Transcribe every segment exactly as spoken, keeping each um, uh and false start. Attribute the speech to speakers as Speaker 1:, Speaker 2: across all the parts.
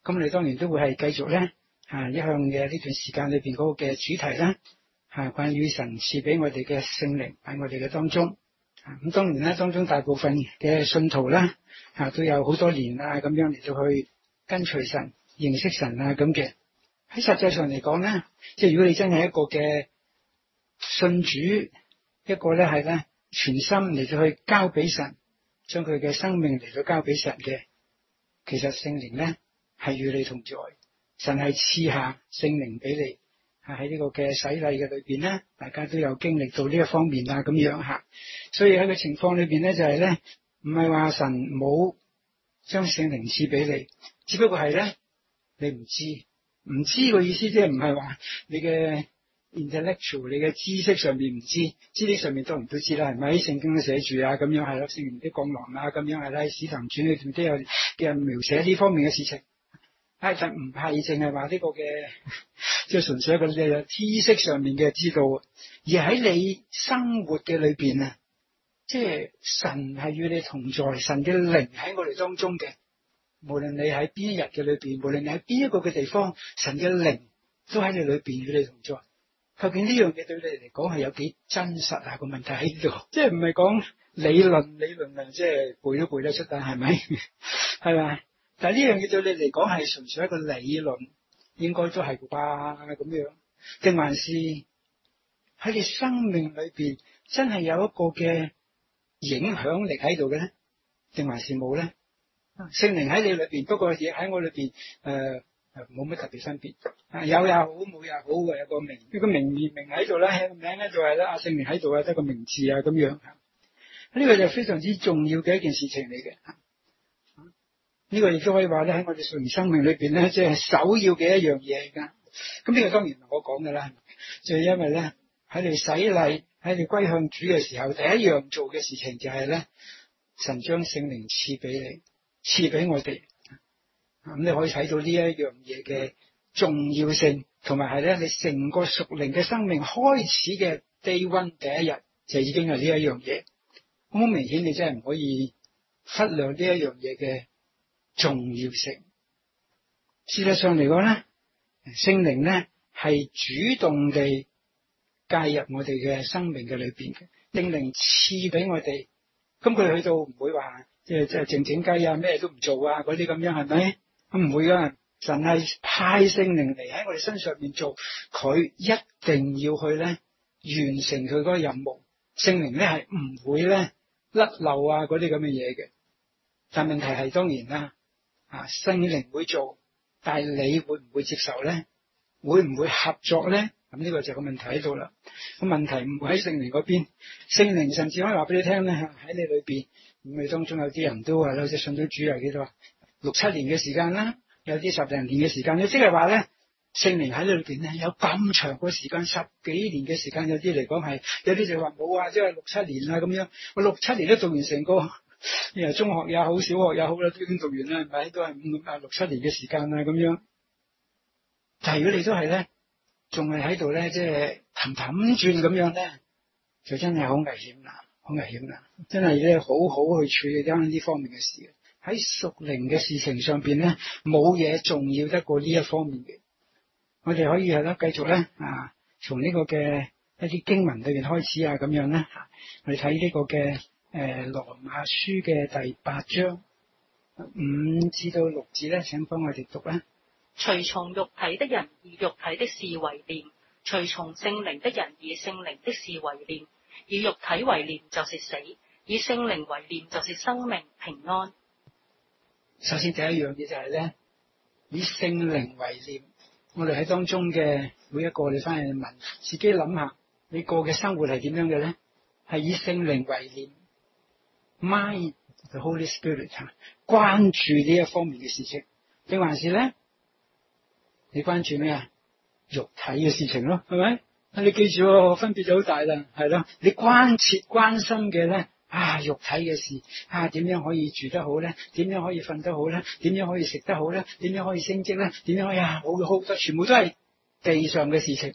Speaker 1: 咁我哋當然都會係繼續咧啊一向嘅呢段時間裏邊嗰個嘅主題啦，啊關於神賜俾我哋嘅聖靈喺我哋嘅當中。咁當然啦，當中大部分嘅信徒啦，啊都有好多年啊咁樣嚟到去跟隨神、認識神啊咁嘅。喺實際上嚟講咧，即係如果你真係一個嘅信主，一個咧係咧全心嚟到去交俾神，將佢嘅生命嚟到交俾神嘅，其實聖靈咧係與你同在，神係賜下聖靈俾你。喺呢個嘅洗禮嘅裏邊咧，大家都有經歷到呢一方面啊咁樣吓，所以喺個情況裏邊咧就係咧，唔係話神冇將聖靈賜俾你，只不過係咧你唔知，唔知個意思即係唔係話你嘅 intellectual 你嘅知識上面唔知，知識上面當然都知啦，係咪？喺聖經都寫住啊咁樣係咯，聖靈的降臨啊咁樣係啦，喺使徒行傳裏邊都有嘅人描寫呢方面嘅事情。係就唔係淨係話呢個嘅，即係純粹一個嘅知識上面嘅知道，而喺你生活嘅裏邊啊，即係神係與你同在，神嘅靈喺我哋當中嘅。無論你喺邊一日嘅裏邊，無論你喺邊一個嘅地方，神嘅靈都喺你裏邊與你同在。究竟呢樣嘢對你嚟講係有幾真實啊？個問題喺呢度，即係唔係講理論，理論啊，即係背都背得出啊，係咪？係咪？但係呢樣嘢對你嚟講係純粹一個理論，應該都係啩咁樣，定還是喺你生命裏邊真係有一個嘅影響力喺度嘅咧？定還是冇咧？聖靈喺你裏邊，不過嘢喺我裏邊誒冇乜特別分別，有也好，冇也好嘅，有個名，呢個名名喺度啦，個名咧就係啦，阿聖靈喺度啊，得個名字啊咁樣，呢個就非常之重要嘅一件事情嚟嘅。呢個亦都可以話咧喺我哋屬靈生命裏邊咧，即係首要嘅一樣嘢噶。咁呢個當然唔係我講噶啦，就係因為咧喺你洗禮、喺你歸向主嘅時候，第一樣做嘅事情就係咧，神將聖靈賜俾你，賜俾我哋。咁你可以睇到呢一樣嘢嘅重要性，同埋係咧你成個屬靈嘅生命開始嘅 day one 第一日就已經係呢一樣嘢。好明顯，你真係唔可以忽略呢一樣嘢嘅重要性。事實上嚟講咧，聖靈咧係主動地介入我哋嘅生命嘅裏邊嘅，聖靈賜俾我哋，咁佢去到唔會話即係即係靜靜雞啊，咩都唔做啊嗰啲咁樣，係咪？咁唔會噶，神係派聖靈嚟喺我哋身上邊做，佢一定要去咧完成佢嗰個任務。聖靈咧係唔會咧甩漏啊嗰啲咁嘅嘢嘅，但問題係當然啦。啊，聖靈會做，但係你會唔會接受咧？會唔會合作咧？咁呢個就係個問題喺度啦。個問題唔會喺聖靈嗰邊，聖靈甚至可以話俾你聽咧，喺你裏邊，咁你當中有啲人都話咧，即係信咗主係幾多六七年嘅時間啦，有啲十零年嘅時間咧，即係話咧，聖靈喺你裏邊咧有咁長個時間，十幾年嘅時間，有啲嚟講係，有啲就話冇啊，即係六七年啦咁樣，我六七年都讀完成個。又中學也好，小學也好啦，都已經讀完啦，係咪？都係五啊六七年嘅時間啦，咁樣。但係如果你都係咧，仲係喺度咧，即係氹氹轉咁樣咧，就真係好危險啦，好危險啦！真係咧，好好去處理啱呢方面嘅事。喺屬靈嘅事情上邊咧，冇嘢重要得過呢一方面嘅。我哋可以係啦，繼續咧啊，從呢個嘅一啲經文裏邊開始啊，咁樣咧，我哋睇呢個嘅。誒，羅馬書嘅第八章五至到六節咧，請幫我哋讀啦。
Speaker 2: 隨從肉體的人以肉體的事為念，隨從聖靈的人以聖靈的事為念。以肉體為念就是死，以聖靈為念就是生命平安。
Speaker 1: 首先第一樣嘢就係咧，以聖靈為念。我哋喺當中嘅每一個，你翻去問自己諗下，你過嘅生活係點樣嘅咧？係以聖靈為念。Mind the Holy Spirit， 關注呢一方面嘅事情，定還是咧？你關注咩啊？肉體嘅事情咯，係咪？你記住喎，分別就好大啦，係咯。你關切關心嘅咧，啊，肉體嘅事，啊，點樣可以住得好咧？點樣可以瞓得好咧？點樣可以食得好咧？點樣可以升職咧？點樣可以啊？好好多，全部都係地上嘅事情。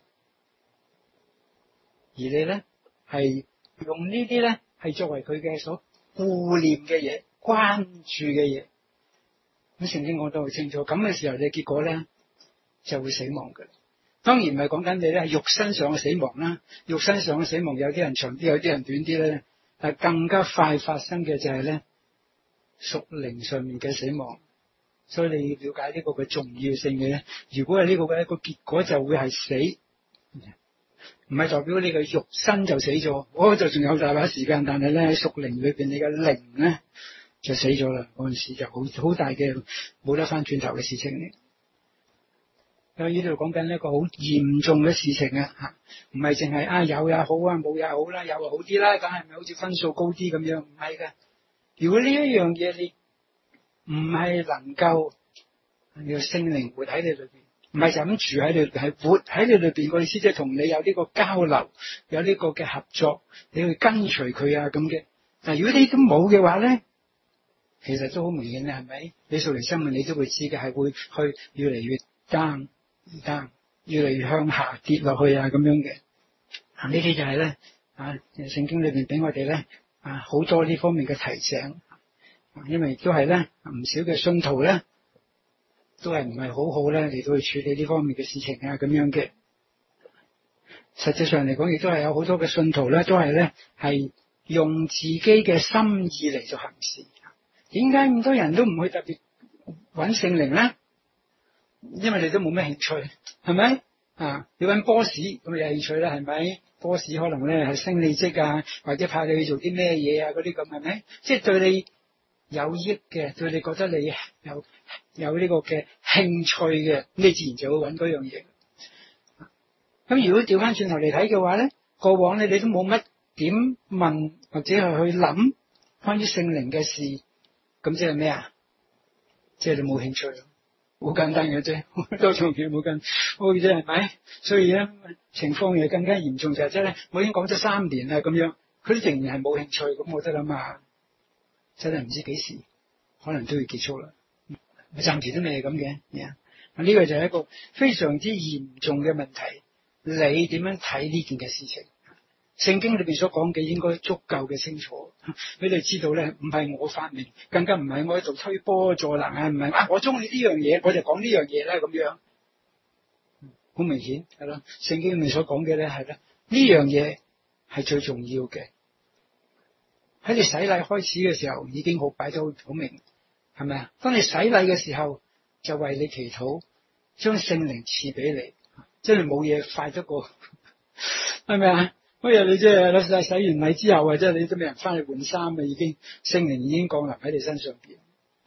Speaker 1: 而你咧係用呢啲咧係作為佢嘅所顧念嘅嘢，關注嘅嘢， 咁聖經講得好清楚，咁嘅時候你結果咧就會死亡嘅。當然唔係講緊你咧係肉身上嘅死亡啦，肉身上嘅死亡有啲人長啲，有啲人短啲咧，但係更加快發生嘅就係咧屬靈上面嘅死亡。所以你要了解呢個嘅重要性嘅咧，如果係呢個嘅一個結果就會係死，唔係代表你嘅肉身就死咗，我就仲有大把時間，但係咧喺屬靈裏邊你嘅靈咧就死咗啦，嗰陣時就好好大嘅冇得翻轉頭嘅事情嚟。所以呢度講緊一個好嚴重嘅事情啊，吓，唔係淨係啊有也好啊，冇也好啦，有就好啲啦，梗係咪好似分數高啲咁樣？唔係噶，如果呢一樣嘢你唔係能夠你個聖靈活喺你裏邊，唔係就咁住喺你裏邊，係活喺你裏邊。個意思即係同你有呢個交流，有呢個嘅合作，你去跟隨佢啊咁嘅。但係如果你都冇嘅話咧，其實都好明顯啦，係咪？你屬靈生命你都會知嘅，係會去越嚟越 down down，越嚟越向下跌落去啊咁樣嘅。啊，呢啲就係咧啊，聖經裏邊俾我哋咧啊好多呢方面嘅提醒。因為亦都係咧，唔少嘅信徒咧，都係唔係好好咧嚟到去處理呢方面嘅事情啊，咁樣嘅。實際上嚟講，亦都係有好多嘅信徒咧，都係咧係用自己嘅心意嚟做行事。點解咁多人都唔去特別揾聖靈咧？因為你都冇咩興趣，係咪啊？你揾 boss 咁有興趣啦，係咪 ？boss 可能咧係升你職啊，或者派你去做啲咩嘢啊，嗰啲咁係咪？即係對你有益嘅，對你覺得你有有呢個嘅興趣嘅，你自然就會揾嗰樣嘢。咁如果調翻轉頭嚟睇嘅話咧，過往你你都冇乜點問或者係去諗關於聖靈嘅事，咁即係咩啊？即係你冇興趣，好簡單嘅啫，多重嘢冇咁好嘅啫，係咪？所以咧情況又更加嚴重就係即係咧，我已經講咗三年啦，咁樣佢都仍然係冇興趣，咁我得諗下。真係唔知幾時，可能都要結束啦。暫時都未係咁嘅。呢、yeah. 個就係一個非常之嚴重嘅問題。你點樣睇呢件嘅事情？聖經裏邊所講嘅應該足夠嘅清楚，俾你知道咧，唔係我發明，更加唔係我喺度推波助瀾啊，唔係啊，我中意呢樣嘢，我就講呢樣嘢啦，咁樣好明顯係咯。聖經裏面所講嘅咧係咧，呢樣嘢係最重要嘅。喺你洗禮開始嘅時候已經好擺到好明，係咪啊？當你洗禮嘅時候就為你祈禱，將聖靈賜俾你，真係冇嘢快得過，係咪啊？嗰日你即係洗完禮之後啊，即係你都未人翻去換衫啊，已經聖靈已經降臨喺你身上邊。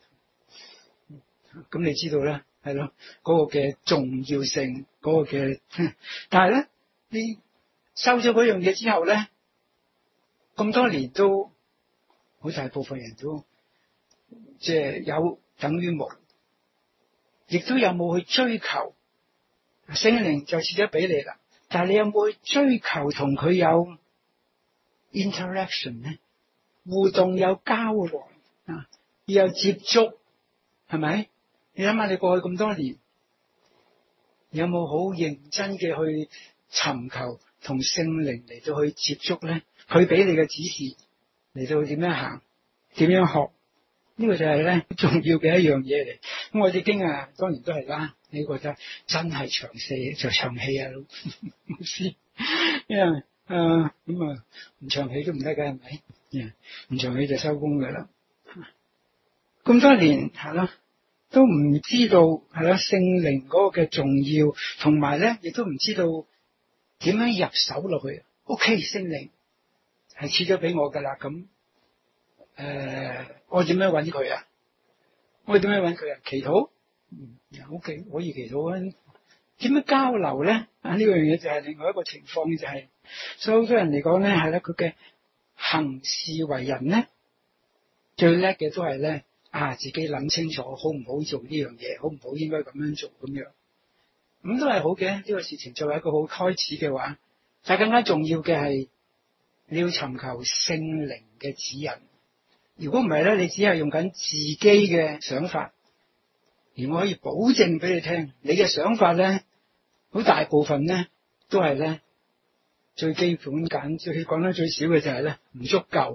Speaker 1: 咁你知道咧，係咯，嗰個嘅重要性，嗰個嘅，但係咧，你收咗嗰樣嘢之後咧，咁多年都。好大部分人都即係有等於冇，亦都有冇去追求聖靈就賜咗俾你啦。但係你有冇去追求同佢有 interaction 咧？互動有交流啊，要有接觸，係咪？你諗下，你過去咁多年，有冇好認真嘅去尋求同聖靈嚟到去接觸咧？佢俾你嘅指示。嚟到點樣行，點樣學，呢、這個就係咧重要嘅一樣嘢嚟。咁我哋經啊，當然都係啦。你覺得真係長氣就長氣啊，老師，因為誒咁啊唔長氣都唔得㗎，係咪？唔長氣就收工㗎啦。咁多年係咯，都唔知道係咯聖靈嗰個嘅重要，同埋咧亦都唔知道點樣入手落去。OK， 聖靈。係賜咗俾我噶啦，咁誒、呃，我點樣揾佢啊？我點樣揾佢啊？祈禱，嗯，O K，可以祈禱啊。點樣交流咧？啊，呢樣嘢就係另外一個情況，就係、是，所以好多人嚟講咧，係咧佢嘅行事為人咧，最叻嘅都係咧啊，自己諗清楚好唔好做呢樣嘢，好唔好應該咁樣做咁樣，咁都係好嘅。呢、這個事情作為一個好開始嘅話，但係更加重要嘅係。你要尋求聖靈嘅指引，如果唔係咧，你只係用緊自己嘅想法，而我可以保證俾你聽，你嘅想法咧，好大部分咧都係咧最基本簡，最講得最少嘅就係咧唔足夠，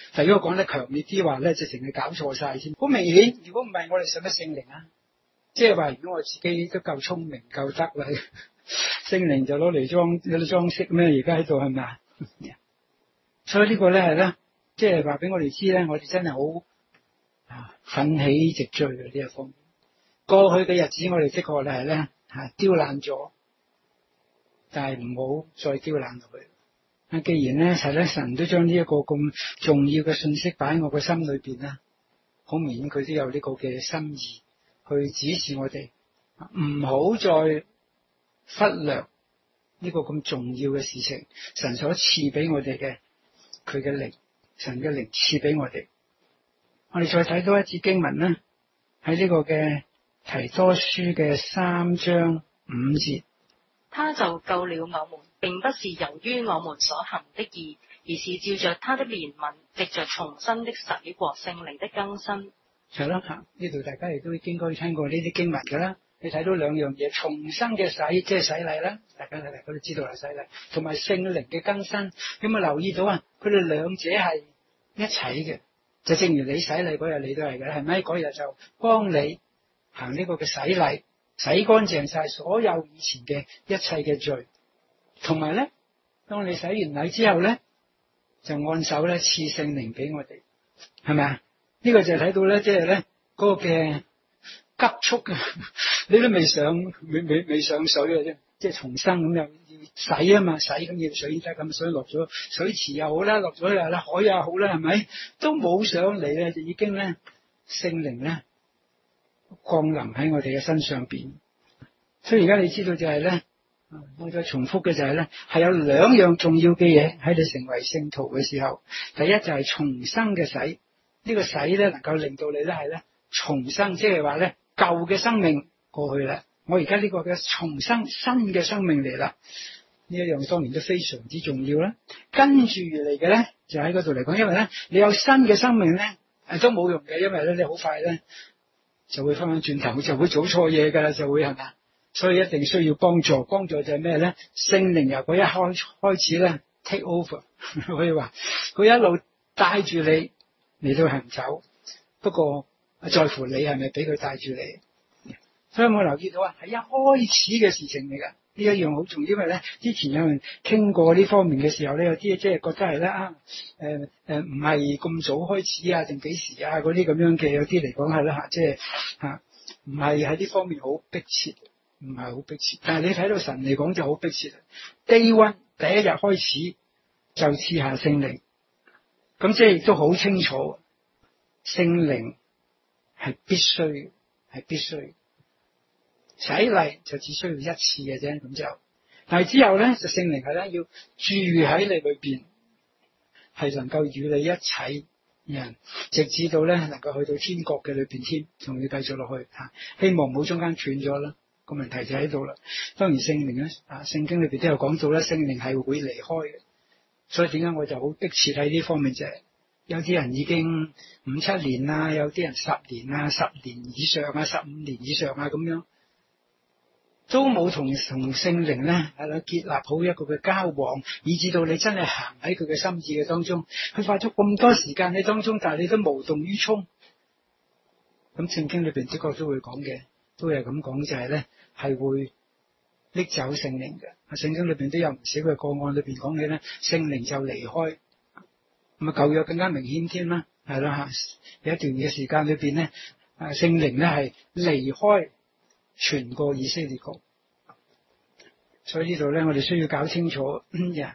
Speaker 1: 但如果講得強烈啲話咧，直情係搞錯晒先。好明顯，如果唔係我哋使乜聖靈啊？即係話，如果我自己都夠聰明夠得啦，聖靈就攞嚟裝有啲裝飾咩？而家喺度係咪啊？所以呢個咧係咧，即係話俾我哋知咧，我哋真係好啊奮起直追嘅呢一方面。過去嘅日子我哋的確係咧吓丟爛咗，但係唔好再丟爛落去。啊，既然咧係咧神都將呢一個咁重要嘅信息擺喺我個心裏邊啦，好明顯佢都有呢個嘅心意去指示我哋，唔好再忽略呢個咁重要嘅事情。神所賜俾我哋嘅佢嘅靈，神嘅靈賜俾我哋。我哋再睇多一節經文啦，喺呢個嘅提多書嘅三章五節，
Speaker 2: 他就救了我們，並不是由於我們所行的義，而是照着他的憐憫，藉着重生的洗和聖靈的更新。
Speaker 1: 係啦吓，呢度大家亦都應該聽過呢啲經文噶啦。你睇到兩樣嘢，重生嘅洗即係洗禮啦，大家大家都知道係洗禮，同埋聖靈嘅更新。有冇留意到啊？佢哋兩者係一齊嘅，就正如你洗禮嗰日你都係嘅，係咪？嗰日就幫你行呢個嘅洗禮，洗乾淨晒所有以前嘅一切嘅罪，同埋咧，當你洗完禮之後咧，就按手咧賜聖靈俾我哋，係咪啊？呢個就睇到咧，即係咧嗰個嘅急速嘅，你都未上未未未上水嘅啫，即係重生咁又要洗啊嘛，洗咁要水得咁，所以落咗水池又好啦，落咗啦海又好啦，係咪？都冇上嚟咧，就已經咧聖靈咧降臨喺我哋嘅身上邊。所以而家你知道就係咧，我再重複嘅就係咧，係有兩樣重要嘅嘢喺你成為聖徒嘅時候，第一就係重生嘅洗。呢個洗咧能夠令到你咧係咧重生，即係話咧舊嘅生命過去啦，我而家呢個嘅重生新嘅生命嚟啦，呢一樣當然都非常之重要啦。跟住而嚟嘅咧就喺嗰度嚟講，因為咧你有新嘅生命咧誒都冇用嘅，因為咧你好快咧就會翻返轉頭，就會做錯嘢噶啦，就會係咪？所以一定需要幫助，幫助就係咩咧？聖靈由佢一開開始咧 take over， 可以話佢一路帶住你。你都行走，不過在乎你係咪俾佢帶住你。所以我留意到啊，係一開始嘅事情嚟噶，呢一樣好重要。因為咧之前有人傾過呢方面嘅時候咧，有啲即係覺得係咧啊，誒誒唔係咁早開始啊，定幾時啊嗰啲咁樣嘅，有啲嚟講係啦吓，即係吓唔係喺呢方面好迫切，唔係好迫切。但係你睇到神嚟講就好迫切。Day one 第一日開始就賜下聖靈。咁即係亦都好清楚，聖靈係必須，係必須洗禮就只需要一次嘅啫，咁就，但係之後咧就聖靈係咧要住喺你裏邊，係能夠與你一齊人，直至到咧能夠去到天國嘅裏邊添，仲要繼續落去吓，希望唔好中間斷咗啦。個問題就喺度啦。當然聖靈咧啊，聖經裏邊都有講到咧，聖靈係會離開嘅。所以點解我就好迫切喺呢方面啫？有啲人已經五七年啦，有啲人十年啊、十年以上啊、十五年以上啊咁樣，都冇同同聖靈咧係啦結立好一個嘅交往，以至到你真係行喺佢嘅心意嘅當中，佢花咗咁多時間喺當中，但係你都無動於衷。咁聖經裏邊的確都會講嘅，都係咁講就係咧係會拎走聖靈嘅。聖經裏邊都有唔少嘅個案裏邊講起咧，聖靈就離開。咁啊舊約更加明顯添啦，係啦吓，有一段嘅時間裏邊咧，啊聖靈咧係離開全個以色列國。所以呢度咧，我哋需要搞清楚，嗯呀，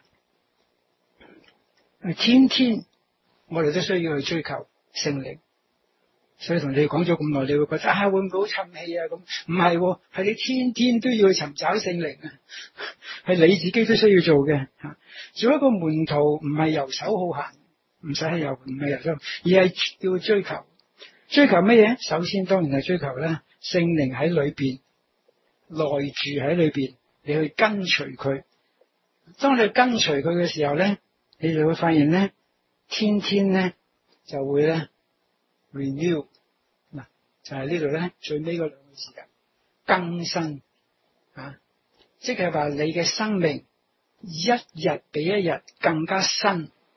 Speaker 1: 天天我哋都需要去追求聖靈。所以同你講咗咁耐，你會覺得啊，會唔會好沉氣啊？咁唔係，係你天天都要去尋找聖靈啊，係你自己都需要做嘅吓。做一個門徒唔係游手好閒，唔使係游，唔係游手，而係要追求。追求乜嘢？首先當然係追求咧，聖靈喺裏邊內住喺裏邊，你去跟隨佢。當你跟隨佢嘅時候咧，你就會發現咧，天天咧就會咧。renew 嗱就係呢度咧最尾嗰兩個字嘅更新啊，即係話你嘅生命一日比一日更加新，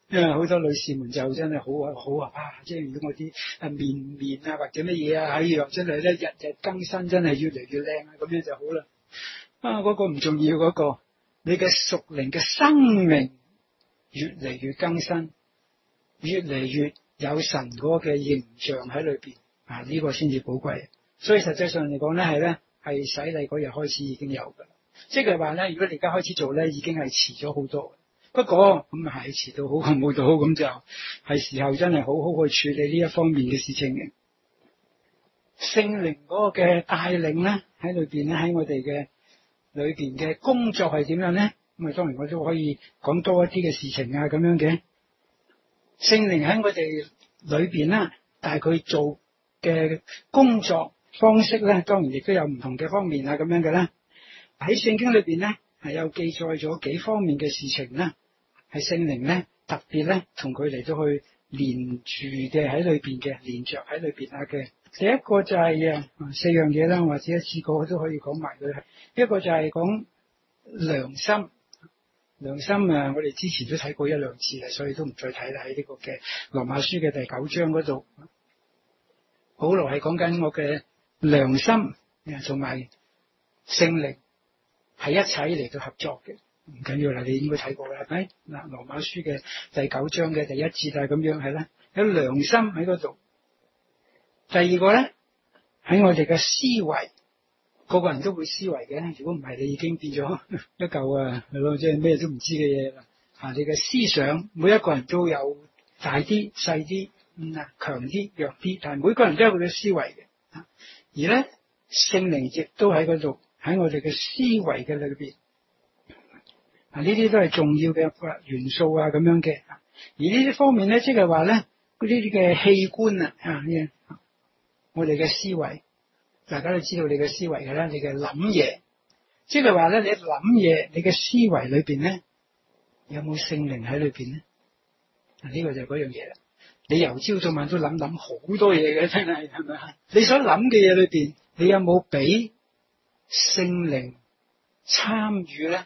Speaker 1: 因為好多女士們就真係好啊好啊，啊即係如果我啲啊面面啊或者乜嘢啊，哎呀真係咧日日更新，真係越嚟越靚啊，咁樣就好啦。啊嗰個唔重要，嗰個你嘅屬靈嘅生命越嚟越更新，越嚟越有神嗰個嘅形象喺裏邊啊，呢個先至寶貴。所以實際上嚟講咧，係咧係洗禮嗰日開始已經有噶啦，即係話咧，如果你而家開始做咧，已經係遲咗好多。不過咁啊係遲到好過冇到好，咁就係時候真係好好去處理呢一方面嘅事情嘅。聖靈嗰個嘅帶領咧喺裏邊咧，喺我哋嘅裏邊嘅工作係點樣咧？咁啊當然我都可以講多一啲嘅事情啊咁樣嘅。聖靈喺我哋裏邊啦，但係佢做嘅工作方式咧，當然亦都有唔同嘅方面啊咁樣嘅啦。喺聖經裏邊咧係有記載咗幾方面嘅事情啦，係聖靈咧特別咧同佢嚟到去連住嘅喺裏邊嘅，連着喺裏邊啊嘅。第一個就係啊四樣嘢啦，或者一次過都可以講埋佢。一個就係講良心。良心啊，我哋之前都睇過一兩次啦，所以都唔再睇啦。喺呢個嘅羅馬書嘅第九章嗰度，保羅係講緊我嘅良心同埋聖靈係一齊嚟到合作嘅，唔緊要啦，你應該睇過啦，係咪？嗱，羅馬書嘅第九章嘅第一節就係咁樣，係啦，有良心喺嗰度。第二個咧，喺我哋嘅思維。個個人都會思維嘅，如果唔係，你已經變咗一嚿啊，係咯，即係咩都唔知嘅嘢啦。啊，你嘅思想，每一個人都有大啲、細啲，嗯啊，強啲、弱啲，但係每個人都有佢嘅思維嘅。啊，而咧聖靈亦都喺嗰度，喺我哋嘅思維嘅裏邊。啊，呢啲都係重要嘅元素啊，咁樣嘅。而呢啲方面咧，即係話咧，呢啲嘅器官啊，啊，我哋嘅思維。大家都知道你嘅思維嘅啦，你嘅諗嘢，即係話咧，你諗嘢，你嘅思維裏邊咧，有冇聖靈喺裏邊咧？呢、這個就係嗰樣嘢啦。你由朝到晚都諗諗好多嘢嘅，真係係咪啊？你所諗嘅嘢裏邊，你有冇俾聖靈參與咧？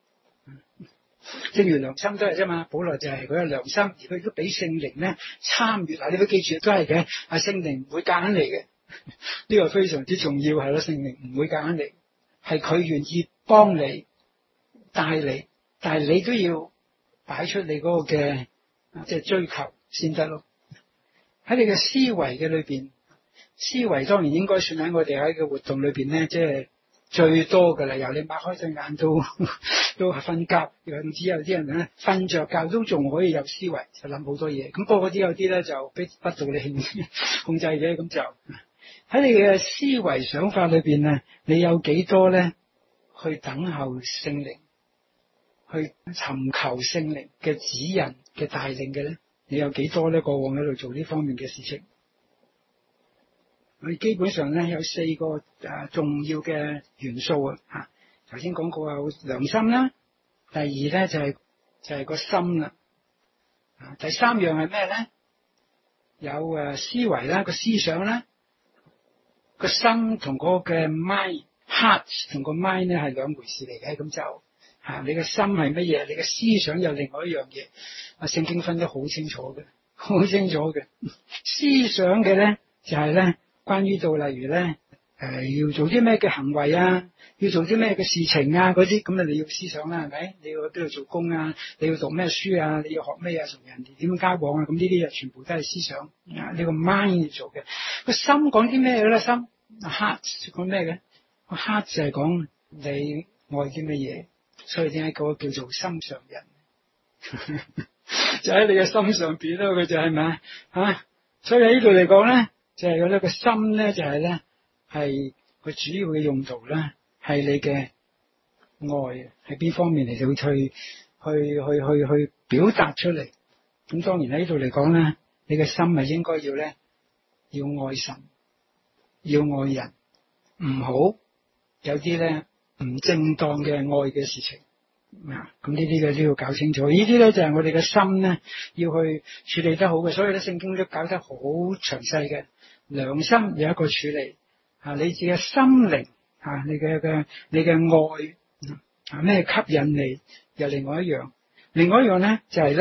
Speaker 1: 正如良心都係啫嘛，保羅就係佢嘅良心，而佢都俾聖靈咧參與。嗱，你都記住都係嘅，阿聖靈唔會夾硬嚟嘅。呢個非常之重要，係咯，聖靈唔會夾硬嚟，係佢願意幫你帶你，但係你都要擺出你嗰個嘅即係追求先得咯。喺你嘅思維嘅裏邊，思維當然應該算喺我哋喺個活動裏邊咧，即係最多噶啦。由你擘開對眼都都係瞓覺，甚至有啲人咧瞓着覺都仲可以有思維，就諗好多嘢。咁不過嗰啲有啲咧就逼不到你控制嘅，咁就。喺你嘅思維想法裏邊啊，你有幾多咧去等候聖靈，去尋求聖靈嘅指引嘅帶領嘅咧？你有幾多咧？過往喺度做呢方面嘅事情，我哋基本上咧有四個誒重要嘅元素啊。吓，頭先講過有良心啦，第二咧就係就係個心啦。啊，第三樣係咩咧？有誒思維啦，個思想啦。個心同嗰個嘅 mind heart 同個 mind 咧係兩回事嚟嘅，咁就吓你嘅心係乜嘢，你嘅思想有另外一樣嘢。啊，聖經分得好清楚嘅，好清楚嘅。思想嘅咧就係咧關於到例如咧誒要做啲咩嘅行為啊，要做啲咩嘅事情啊嗰啲，咁啊你要思想啦，係咪？你要喺邊度做工啊？你要讀咩書啊？你要學咩啊？同人哋點樣交往啊？咁呢啲啊全部都係思想啊，呢個 mind 要做嘅。個心講啲咩嘅咧？心heart 講咩嘅？個 heart 就係講你愛啲乜嘢，所以點解嗰個叫做心上人？就喺你嘅心上邊咯，佢就係咪啊？所以喺呢度嚟講咧，就係嗰咧個心咧，就係咧係佢主要嘅用途咧，係你嘅愛喺邊方面嚟到去去去去去表達出嚟。咁當然喺呢度嚟講咧，你嘅心係應該要咧要愛神。要愛人，唔好有啲咧唔正當嘅愛嘅事情啊！咁呢啲嘅都要搞清楚。呢啲咧就係我哋嘅心咧要去處理得好嘅，所以咧聖經都搞得好詳細嘅。良心有一個處理啊，你自己嘅心靈啊，你嘅嘅你嘅愛啊咩吸引你，又另外一樣。另外一樣咧就係咧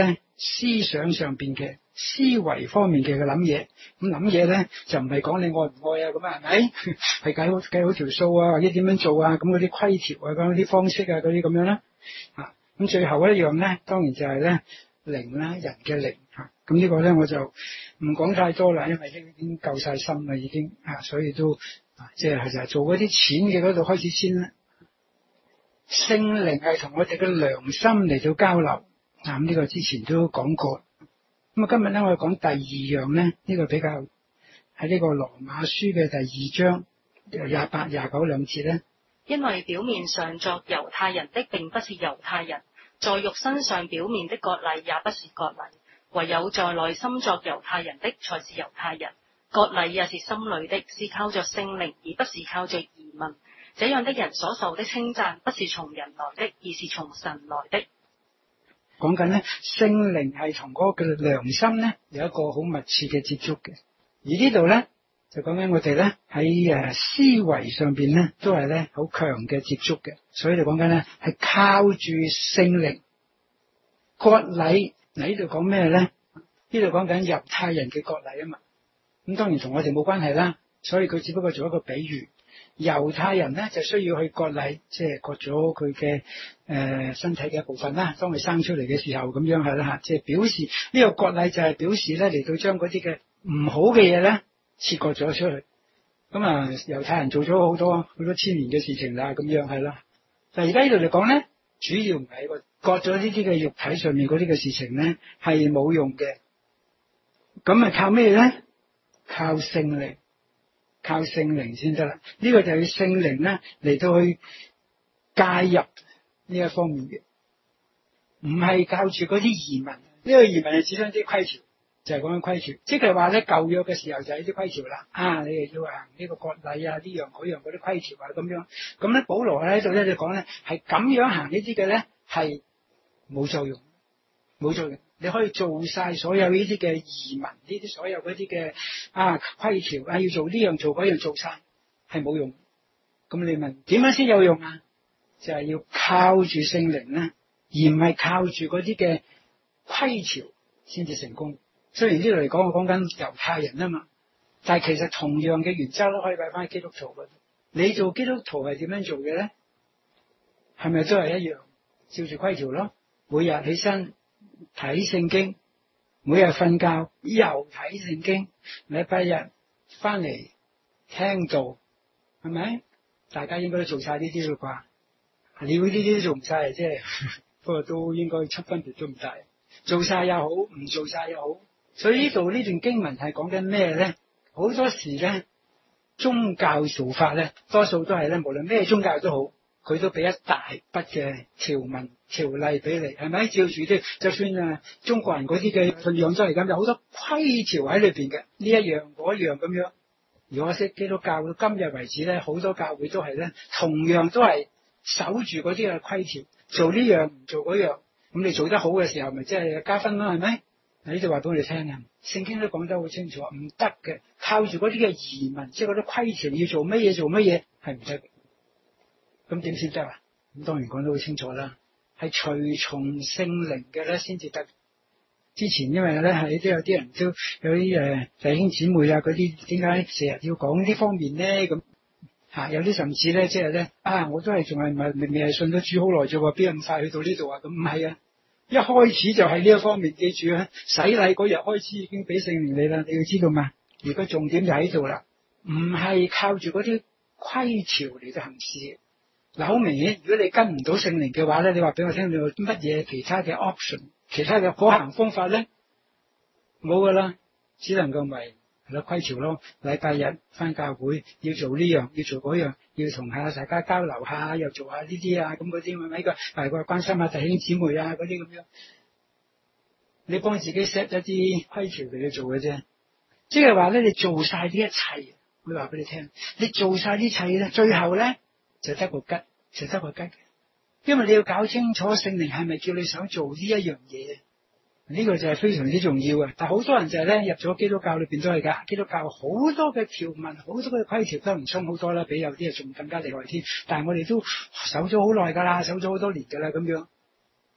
Speaker 1: 思想上邊嘅思維方面嘅嘅諗嘢。咁諗嘢咧就唔係講你愛唔愛啊咁啊，係咪？係計好計好條數啊，或者點樣做啊，咁嗰啲規條啊，嗰啲方式啊，嗰啲咁樣啦。啊，咁最後一樣咧，當然就係咧靈啦，人嘅靈嚇。咁呢個咧我就唔講太多啦，因為已經夠晒深啦，已經啊，所以都啊，即係就係做嗰啲淺嘅嗰度開始先啦。聖靈係同我哋嘅良心嚟到交流，啊咁呢個之前都講過。咁啊今日咧我哋講第二樣咧，呢、呢個比較喺呢個羅馬書嘅第二章廿八廿九兩節咧。
Speaker 2: 因為表面上作猶太人的並不是猶太人，在肉身上表面的割禮也不是割禮，唯有在內心作猶太人的才是猶太人。割禮也是心裏的，是靠着聖靈，而不是靠着儀文。這樣的人所受的稱讚不是從人來的，而是從神來的。
Speaker 1: 講緊咧，聖靈係同嗰個嘅良心咧有一個好密切嘅接觸嘅。而呢度咧就講緊我哋咧喺誒思維上邊咧都係咧好強嘅接觸嘅。所以就講緊咧係靠住聖靈。割禮嗱呢度講咩咧？呢度講緊猶太人嘅割禮啊嘛。咁當然同我哋冇關係啦，所以佢只不過做一個比喻。猶太人咧就需要去割禮，即係割咗佢嘅誒身體嘅一部分啦。當佢生出嚟嘅時候咁樣係啦嚇，即係表示呢個割禮就係表示咧嚟到將嗰啲嘅唔好嘅嘢咧切割咗出去。咁啊，猶太人做咗好多好多千年嘅事情啦，咁樣係啦。但係而家呢度嚟講咧，主要唔係個割咗呢啲嘅肉體上面嗰啲嘅事情咧係冇用嘅。咁啊靠咩咧？靠聖靈。靠聖靈先得啦，呢、這個就係聖靈咧嚟到去介入呢一方面嘅，唔係靠住嗰啲儀文。呢、這個儀文係指緊啲規條，就係講緊規條，即係話咧舊約嘅時候就係呢啲規條啦。啊，你哋要行呢個割禮啊，呢樣嗰樣嗰啲規條啊咁樣。咁咧保羅喺度咧就講咧係咁樣行呢啲嘅咧係冇作用，冇作用。你可以做晒所有呢啲嘅儀文，呢啲所有嗰啲嘅啊規條啊，要做呢樣做嗰樣做晒，係冇用。咁你問點樣先有用啊？就係、是、要靠住聖靈咧，而唔係靠住嗰啲嘅規條先至成功。雖然呢度嚟講我講緊猶太人啊嘛，但係其實同樣嘅原則都可以擺翻喺基督徒嗰度。你做基督徒係點樣做嘅咧？係咪都係一樣照住規條咯？每日起身睇聖經，每日瞓覺又睇聖經，禮拜日翻嚟聽道，係咪？大家應該都做晒呢啲啦啩？你呢啲都做唔晒，即係不過都應該七分別都唔大。做晒又好，唔做晒又好。所以呢度呢段經文係講緊咩咧？好多時咧宗教做法咧，多數都係咧，無論咩宗教都好，佢都俾一大筆嘅條文條例俾你，係咪？照住啲，就算啊中國人嗰啲嘅信仰都係咁，有好多規條喺裏邊嘅，呢一樣嗰樣咁樣。而我識基督教到今日為止咧，好多教會都係咧，同樣都係守住嗰啲嘅規條，做呢樣唔做嗰樣。咁你做得好嘅時候，咪即係加分咯，係咪？嗱，呢度話俾我哋聽啊，聖經都講得好清楚，唔得嘅，靠住嗰啲嘅儀文，即係嗰啲規條要做乜嘢做乜嘢，係唔得嘅。咁點先得啊？咁當然講得好清楚啦，係隨從聖靈嘅咧先至得。之前因為咧係都有啲人都有啲誒弟兄姊妹啊嗰啲，點解成日要講呢方面咧？咁嚇有啲甚至咧即係咧啊，我都係仲係未未係信咗主好耐啫喎，邊有咁快去到呢度啊？咁唔係啊，一開始就係呢一方面，記住啊，洗禮嗰日開始已經俾聖靈你啦，你要知道嘛。而個重點就喺度啦，唔係靠住嗰啲規條嚟到行事。嗱，好明顯，如果你跟唔到聖靈嘅話咧，你話俾我聽，你有乜嘢其他嘅 option， 其他嘅可行方法咧？冇噶啦，只能夠咪係咯規條咯。禮拜日返教會要做呢樣，要做嗰樣，要同下大家交流下，又做下呢啲啊，咁嗰啲咪咪個係個關心下弟兄姊妹啊嗰啲咁樣。你幫自己 set 一啲規條嚟去做嘅啫，即係話咧，你做晒呢一切，我話俾你聽，你做晒呢一切咧，最後咧。就得個吉，就得個吉嘅，因為你要搞清楚聖靈係咪叫你想做呢一樣嘢，呢個就係非常之重要嘅。但係好多人就係咧入咗基督教裏邊都係噶，基督教好多嘅條文，好多嘅規條都唔鬆好多啦，比有啲啊仲更加厲害添。但係我哋都守咗好耐噶啦，守咗好多年噶啦咁樣，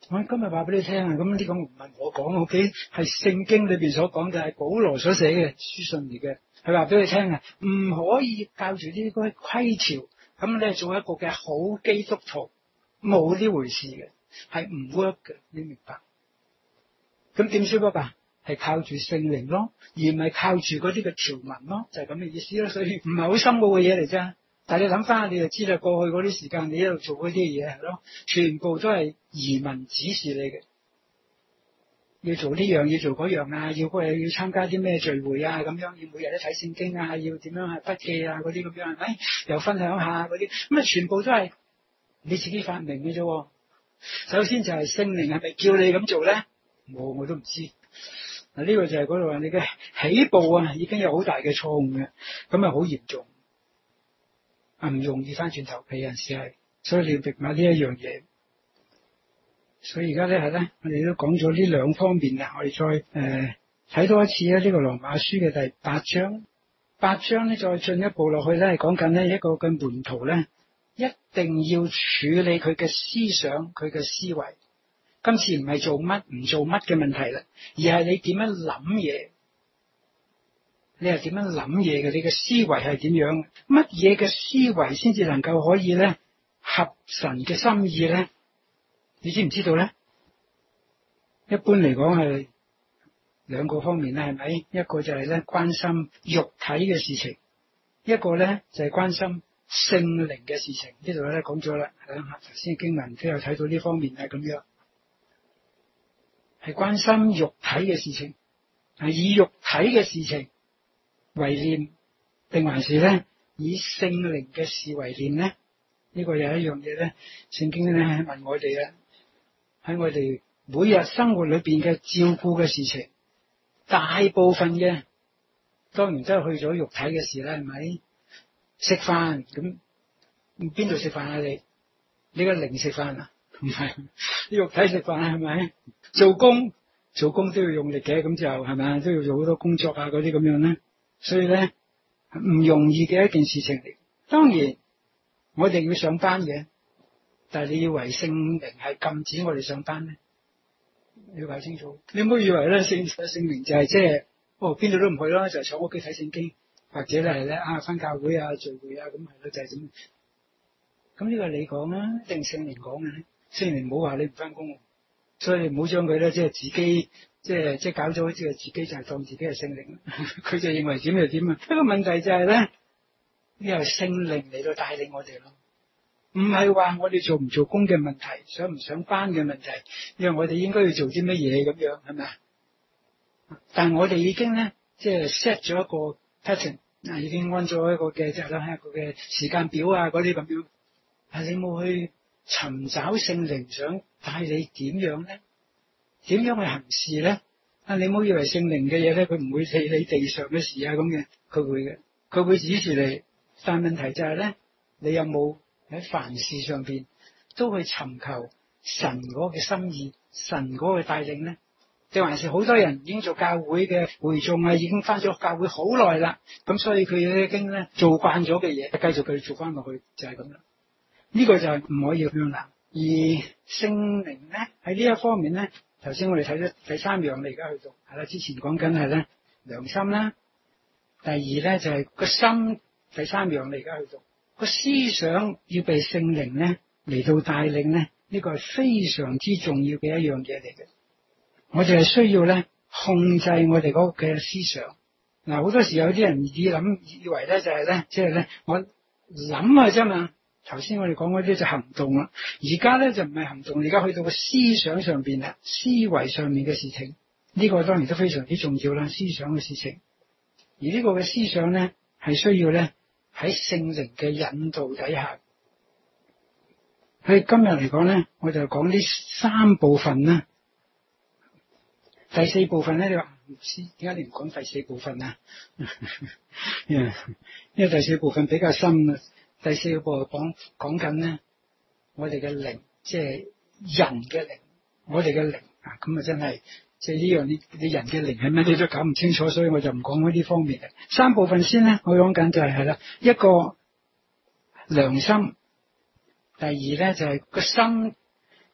Speaker 1: 我今日話俾你聽啊，咁呢個唔係我講，O K，係聖經裏邊所講嘅，係保羅所寫嘅書信嚟嘅。佢話俾你聽啊，唔可以靠住呢個規條，咁你做一個嘅好基督徒，冇呢回事嘅，係唔 work 嘅，你明白？咁點先得啊？係靠住聖靈咯，而唔係靠住嗰啲嘅條文咯，就係咁嘅意思咯。所以唔係好深奧嘅嘢嚟啫。但係你諗翻，你就知道過去嗰啲時間你一路做嗰啲嘢係咯，全部都係移民指示你嘅，要做呢樣，要做嗰樣啊，要嗰日要參加啲咩聚會啊，咁樣要每日都睇聖經啊，要點樣係筆記啊，嗰啲咁樣係咪？又分享下嗰啲，咁啊全部都係你自己發明嘅啫。首先就係聖靈係咪叫你咁做咧？我我都唔知。嗱，呢個就係嗰度話你嘅起步啊，已經有好大嘅錯誤嘅，咁啊好嚴重。唔容易翻轉頭嘅人士係，所以你要明白呢一樣嘢。所以而家咧係咧，我哋都講咗呢兩方面啦。我哋再誒睇、呃、多一次咧，呢、這個羅馬書嘅第八章，八章咧再進一步落去咧，係講緊呢一個嘅門徒咧，一定要處理佢嘅思想、佢嘅思維。今次唔係做乜唔做乜嘅問題啦，而係你點樣諗嘢。你係點樣諗嘢嘅？你嘅思維係點樣？乜嘢嘅思維先至能夠可以咧合神嘅心意咧？你知唔知道咧？一般嚟講係兩個方面咧，係咪？一個就係咧關心肉體嘅事情，一個咧就係關心聖靈嘅事情。呢度咧講咗啦，係啦，頭先經文都有睇到呢方面係咁樣，係關心肉體嘅事情，係以肉體嘅事情為念，定還是咧以聖靈嘅事為念咧？呢、這個有一樣嘢咧，聖經咧問我哋啊，喺我哋每日生活裏邊嘅照顧嘅事情，大部分嘅當然都係去咗肉體嘅事啦，係咪？食飯咁邊度食飯啊？你你個靈食飯啊？唔係，肉體食飯係咪？做工做工都要用力嘅，咁就係咪都要做好多工作啊嗰啲咁樣咧？所以咧唔容易嘅一件事情嚟。當然我哋要上班嘅，但係你以為聖靈係禁止我哋上班咧？你要搞清楚。你唔好以為咧聖聖靈就係即係哦邊度都唔去咯，就係、是、坐屋企睇聖經，或者咧係咧啊返教會啊聚會啊咁係咯，就係、是、咁。咁呢個你講啊，定聖靈講嘅咧？聖靈唔好話你唔返工，所以你唔好將佢咧即係自己。即係即係搞咗，即係自己就係當自己係聖靈，佢就認為點就點啊！一個問題就係咧，呢係聖靈嚟到帶領我哋咯，唔係話我哋做唔做工嘅問題，上唔上班嘅問題，因為我哋應該要做啲乜嘢咁樣係咪啊？但係我哋已經咧，即係 set 咗一個 pattern， 啊已經安咗一個嘅即係啦一個嘅時間表啊嗰啲咁樣，係你冇去尋找聖靈想帶你點樣咧？點樣去行事咧？啊，你唔好以為聖靈嘅嘢咧，佢唔會理你地上嘅事啊咁嘅，佢會嘅，佢會指示你。但問題就係咧，你有冇喺凡事上邊都去尋求神嗰個心意、神嗰個帶領咧？定還是好多人已經做教會嘅會眾啊，已經翻咗教會好耐啦，咁所以佢已經咧做慣咗嘅嘢，繼續佢做翻落去就係咁啦。呢個就係唔可以咁樣啦。而聖靈咧喺呢一方面咧。頭先我哋睇咗第三樣，你而家去做係啦。之前講緊係咧良心啦，第二咧就係、是、個心，第三樣你而家去做個思想要被聖靈咧嚟到帶領咧，呢、這個係非常之重要嘅一樣嘢嚟嘅。我哋係需要咧控制我哋嗰個嘅思想。嗱，好多時有啲人以諗以為咧就係咧，即係咧我諗啊啫嘛。頭先我哋講嗰啲就行動啦，而家咧就唔係行動，而家去到個思想上邊啦，思維上面嘅事情，呢、這個當然都非常之重要啦，思想嘅事情。而呢個嘅思想咧係需要咧喺聖靈嘅引導底下。喺今日嚟講咧，我就講呢三部分啦。第四部分咧，你話唔知點解你唔講第四部分啊？因為第四部分比較深啊。第四個部講講緊咧，我哋嘅靈，即係人嘅靈，我哋嘅靈啊，咁啊真係即係呢樣你你人嘅靈係咩？你都搞唔清楚，所以我就唔講嗰啲方面嘅。三部分先咧，我講緊就係係啦，一個良心，第二咧就係個心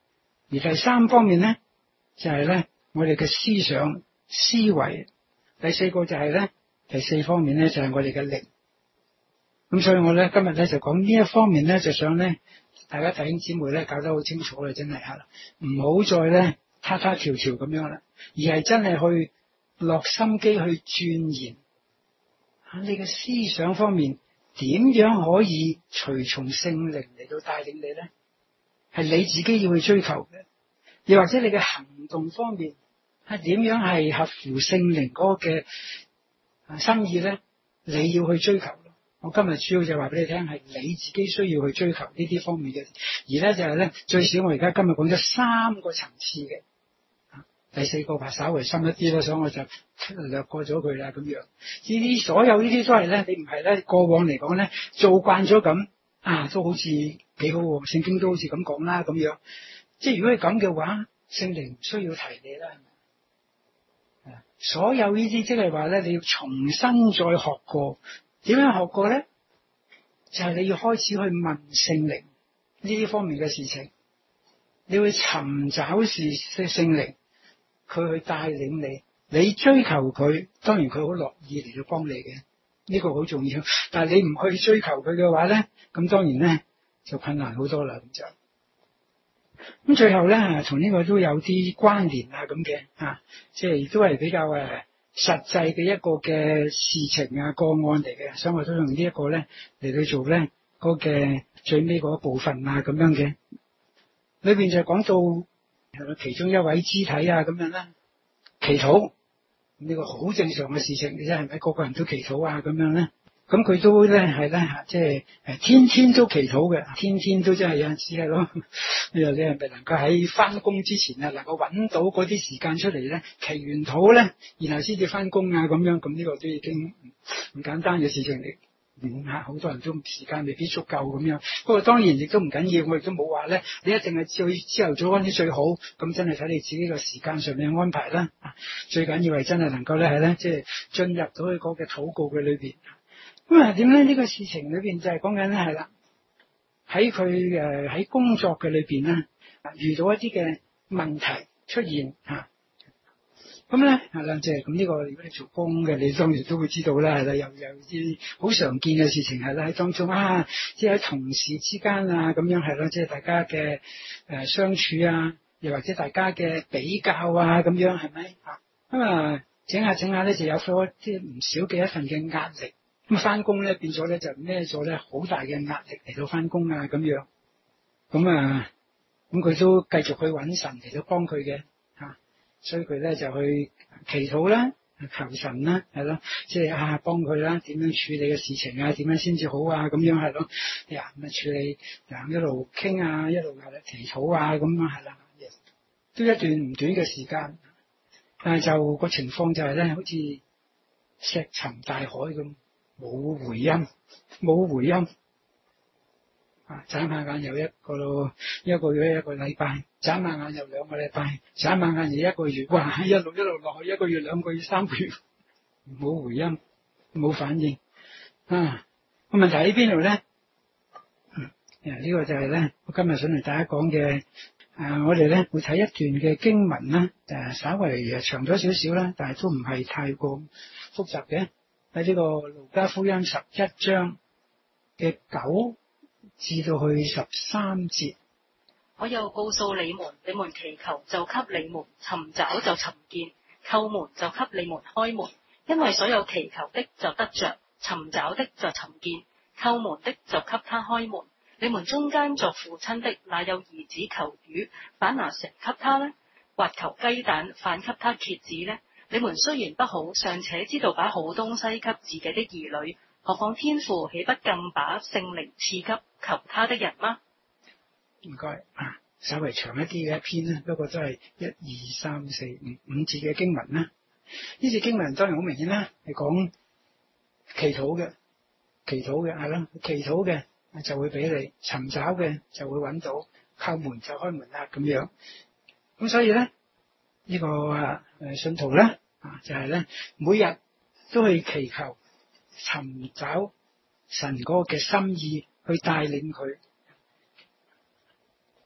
Speaker 1: 而第三方面咧就係咧我哋嘅思想思維。第四個就係咧第四方面咧就係我哋嘅靈。咁所以我咧今日咧就講呢一方面咧，就想咧大家弟兄姊妹咧搞得好清楚啦，真係嚇，唔好再咧他他條條咁樣啦，而係真係去落心機去鑽研喺你嘅思想方面點樣可以隨從聖靈嚟到帶領你咧，係你自己要去追求嘅。又或者你嘅行動方面係點樣係合乎聖靈嗰個嘅心意咧，你要去追求。我今日主要就話俾你聽，係你自己需要去追求呢啲方面嘅。而咧就係咧，最少我而家今日講咗三個層次嘅。第四個話稍微深一啲啦，所以我就略過咗佢啦咁樣。呢啲所有呢啲都係咧，你唔係咧過往嚟講咧做慣咗咁啊，都好似幾好喎，聖經都好似咁講啦咁樣。即係如果係咁嘅話，聖靈唔需要提你啦，係咪？所有呢啲即係話咧，你要重新再學過。點樣學過咧？就係、是、你要開始去問聖靈呢啲方面嘅事情，你會尋找是聖靈，佢去帶領你，你追求佢，當然佢好樂意嚟到幫你嘅，呢、這個好重要。但係你唔去追求佢嘅話咧，咁當然咧就困難好多啦。咁就咁最後咧，同呢個都有啲關聯啊咁嘅啊，即係亦都係比較誒。實際嘅一個嘅事情啊個案嚟嘅，所以我都用呢一個咧嚟去做咧嗰嘅最尾嗰一部分啊咁樣嘅，裏邊就講到其中一位肢體啊咁樣啦，祈禱呢個好正常嘅事情，你真係咪個個人都祈禱啊咁樣咧？咁佢都咧係咧即係誒天天都祈禱嘅，天天都真係有陣時係咯。你話你係咪能夠喺翻工之前啊，能夠揾到嗰啲時間出嚟咧，祈完禱咧，然後先至翻工啊咁樣，咁呢個都已經唔簡單嘅事情嚟。嗯嚇，好多人都時間未必足夠咁樣。不過當然亦都唔緊要，我亦都冇話咧，你一定係朝朝頭早嗰啲最好。咁真係睇你自己個時間上面嘅安排啦。最緊要係真係能夠咧係咧，即係進入到去嗰個禱告嘅裏邊。咁啊點咧？呢個事情裏邊就係講緊咧係啦，喺佢誒喺工作嘅裏邊咧，遇到一啲嘅問題出現嚇。咁咧係啦，即係咁呢個，如果你做工嘅，你當然都會知道啦，係啦，又有啲好常見嘅事情係啦喺當中啊，即係喺同事之間啊咁樣係啦，即係大家嘅誒相處啊，又或者大家嘅比較啊咁樣係咪啊？咁啊整下整下咧就有咗即係唔少嘅一份嘅壓力。咁翻工咧變咗咧就孭咗咧好大嘅壓力嚟到翻工啊咁樣，咁啊咁佢都繼續去揾神嚟到幫佢嘅嚇，所以佢咧就去祈禱啦、求神啦，係咯，即係啊幫佢啦，點樣處理嘅事情啊，點樣先至好啊咁樣係咯，呀咁啊處理啊一路傾啊，一路又祈禱啊咁樣係啦，都一段唔短嘅時間，但係就個情況就係咧，好似石沉大海咁。冇回音，冇回音，啊！眨下眼又一個咯，一個月一個禮拜，眨下眼又兩個禮拜，眨下眼又一個月，哇！一路一路落去，一個月、兩個月、三個月，冇回音，冇反應，啊！個問題喺邊度咧？嗯，呢、這個就係咧，我今日想同大家講嘅，啊，我哋咧會睇一段嘅經文啦，誒，稍微長咗少少啦，但係都唔係太過複雜嘅。喺呢個路加福音十一章嘅九至到去十三節，
Speaker 2: 我又告訴你們，你們祈求就給你們，尋找就尋見，叩門就給你們開門。因為所有祈求的就得着，尋找的就尋見，叩門的就給他開門。你們中間作父親的，哪有兒子求魚，反拿蛇給他呢？或求雞蛋，反給他蠍子呢？你們雖然不好，尚且知道把好東西給自己的兒女，何況天父豈不更把聖靈賜給求他的人嗎？
Speaker 1: 唔該啊，稍微長一啲嘅一篇咧，不過都係一二三四五五節嘅經文啦。呢節經文當然好明顯啦，係講祈禱嘅，祈禱嘅係咯，祈禱嘅就會俾你，尋找嘅就會揾到，叩門就開門啦咁樣。咁所以咧，呢、這個啊誒信徒咧。啊，就係、是、咧，每日都去祈求、尋找神嗰個嘅心意，去帶領佢。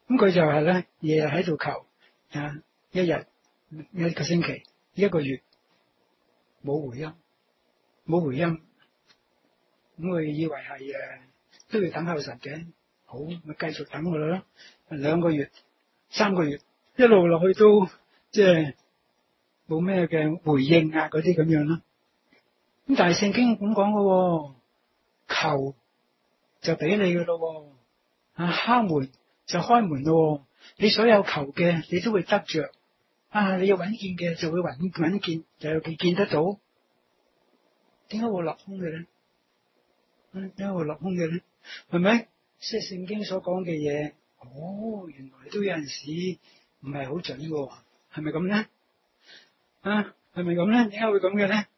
Speaker 1: 咁佢就係咧，日日喺度求啊，一日一個星期一個月冇回音，冇回音。咁佢以為係誒都要等候神嘅，好咪繼續等佢咯。兩個月、三個月一路落去都即係冇咩嘅回應啊，嗰啲咁樣啦。咁但係聖經咁講嘅，求就俾你嘅咯，啊敲門就開門咯。你所有求嘅你都會得着，啊你要揾見嘅就會揾揾見，就有見見得到。點解會落空嘅咧？點解會落空嘅咧？係咪？即係聖經所講嘅嘢，哦，原來都有陣時唔係好準嘅，係咪咁咧？啊，係咪咁咧？點解會咁嘅咧？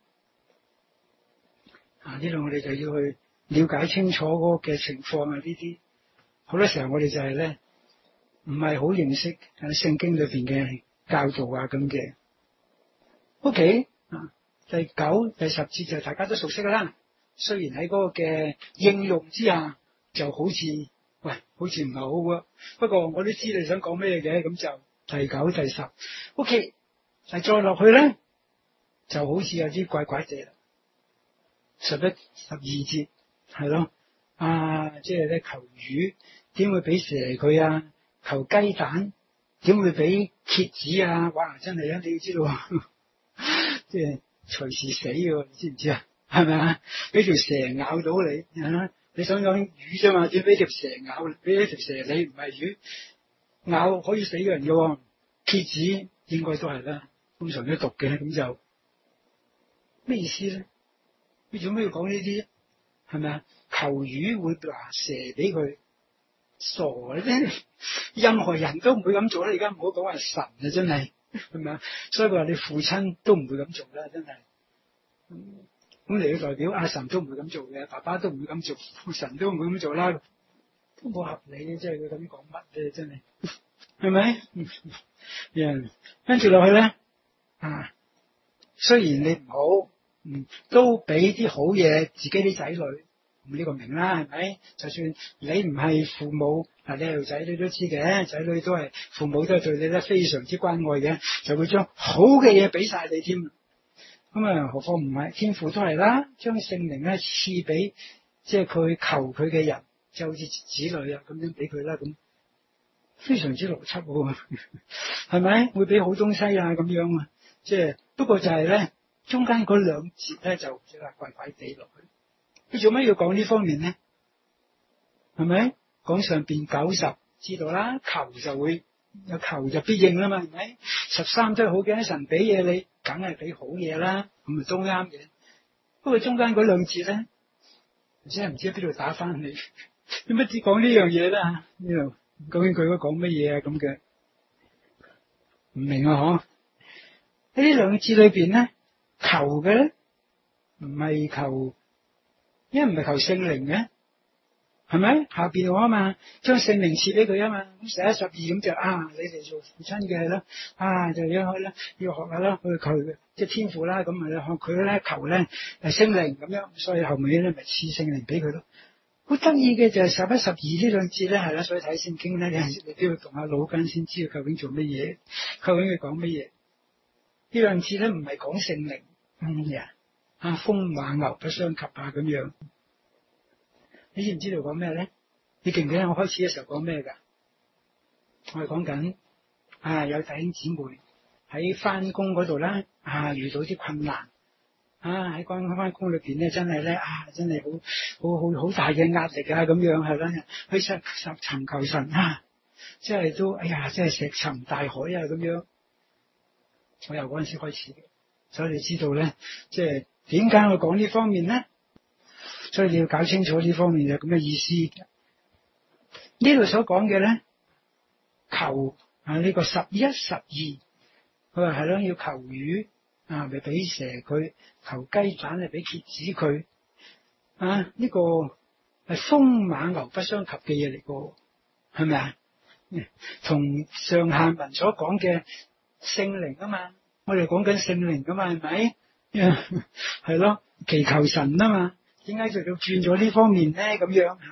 Speaker 1: 啊，呢度我哋就要去了解清楚嗰個嘅情況啊！呢啲好多時候我哋就係咧，唔係好認識喺聖經裏邊嘅教導啊咁嘅。OK 啊，第九、第十節就大家都熟悉㗎啦。雖然喺嗰個嘅應用之下，就好似喂，好似唔係好喎。不過我都知你想講咩嘅，咁就第九、第十。OK， 但再落去咧，就好似有啲怪怪地啦。十一、十二節係咯，啊，即係咧求魚，點會俾蛇佢啊？求雞蛋，點會俾蠍子啊？哇！真係啊，你要知道，即係隨時死嘅，你知唔知啊？係咪啊？俾條蛇咬到你啊！你想講魚啫嘛？點俾條蛇咬？俾一條蛇你唔係魚咬可以死人嘅，蠍子應該都係啦，通常都毒嘅，咁就咩意思咧？你做咩要講呢啲？係咪啊？求魚會拿蛇俾佢，傻嘅啫！任何人都唔會咁做啦。而家唔好講話神啊，真係係咪啊？所以佢話你父親都唔會咁做啦，真係。咁你要代表阿神都唔會咁做嘅，爸爸都唔會咁做，父神都唔會咁做啦，都冇合理嘅，即係佢咁講乜咧？真係係咪？嗯，跟住落去咧啊，雖然你唔好。嗯，都俾啲好嘢自己啲仔女，咁呢個明啦，係咪？就算你唔係父母，嗱你係仔女都知嘅，仔女都係父母都係對你咧非常之關愛嘅，就會將好嘅嘢俾晒你添。咁啊，何況唔係天父都係啦，將聖靈咧賜俾即係佢求佢嘅人，就好似子女啊咁樣俾佢啦，咁非常之邏輯喎，係咪？會俾好東西啊咁樣啊，即係不過就係咧。中間嗰兩節咧就即係怪怪地落去，你做咩要講呢方面咧？係咪？講上邊九十知道啦，求就會有求就必應啦嘛，係咪？十三都係好嘅，神俾嘢你，梗係俾好嘢啦，咁咪都啱嘅。不過中間嗰兩節咧，真係唔知喺邊度打翻你，點解只講呢樣嘢啦？呢度究竟佢嗰講乜嘢啊？咁嘅唔明啊！嗬？喺呢兩節裏邊咧。求嘅咧，唔係求，因為唔係求聖靈嘅，係咪？下邊話啊嘛，將聖靈賜俾佢啊嘛，咁十一十二咁就啊，你哋做父親嘅係咯，啊就要去啦，要學下啦，去求即係天父啦，咁咪學佢咧求咧誒聖靈咁樣，所以後尾咧咪賜聖靈俾佢咯。好得意嘅就係十一十二呢兩節咧，係啦，所以睇聖經咧，有陣時你都要動下腦筋先知道究竟做乜嘢，究竟佢講乜嘢。呢兩次咧唔係講聖靈，嗯呀，啊風馬牛不相及啊咁樣。你知唔知道講咩咧？你記唔記得我開始嘅時候講咩噶？我係講緊啊有弟兄姊妹喺翻工嗰度啦，啊遇到啲困難，啊喺翻翻工裏邊咧真係咧啊真係好好好好大嘅壓力啊咁樣係啦，去實實尋求神啊，即係都哎呀真係石沉大海啊咁樣。我由嗰陣時開始，所以你知道咧，即係點解我講呢方面咧？所以你要搞清楚呢方面嘅咁嘅意思。呢度所講嘅咧，求啊呢個十一十二，佢話係咯，要求魚啊，咪俾蛇佢；求雞蛋啊，俾蠍子佢。啊，呢個係風馬牛不相及嘅嘢嚟個，係咪啊？同上下文所講嘅。聖靈啊嘛，我哋講緊聖靈噶嘛，係咪？係咯，祈求神啊嘛，點解就要轉咗呢方面咧？咁樣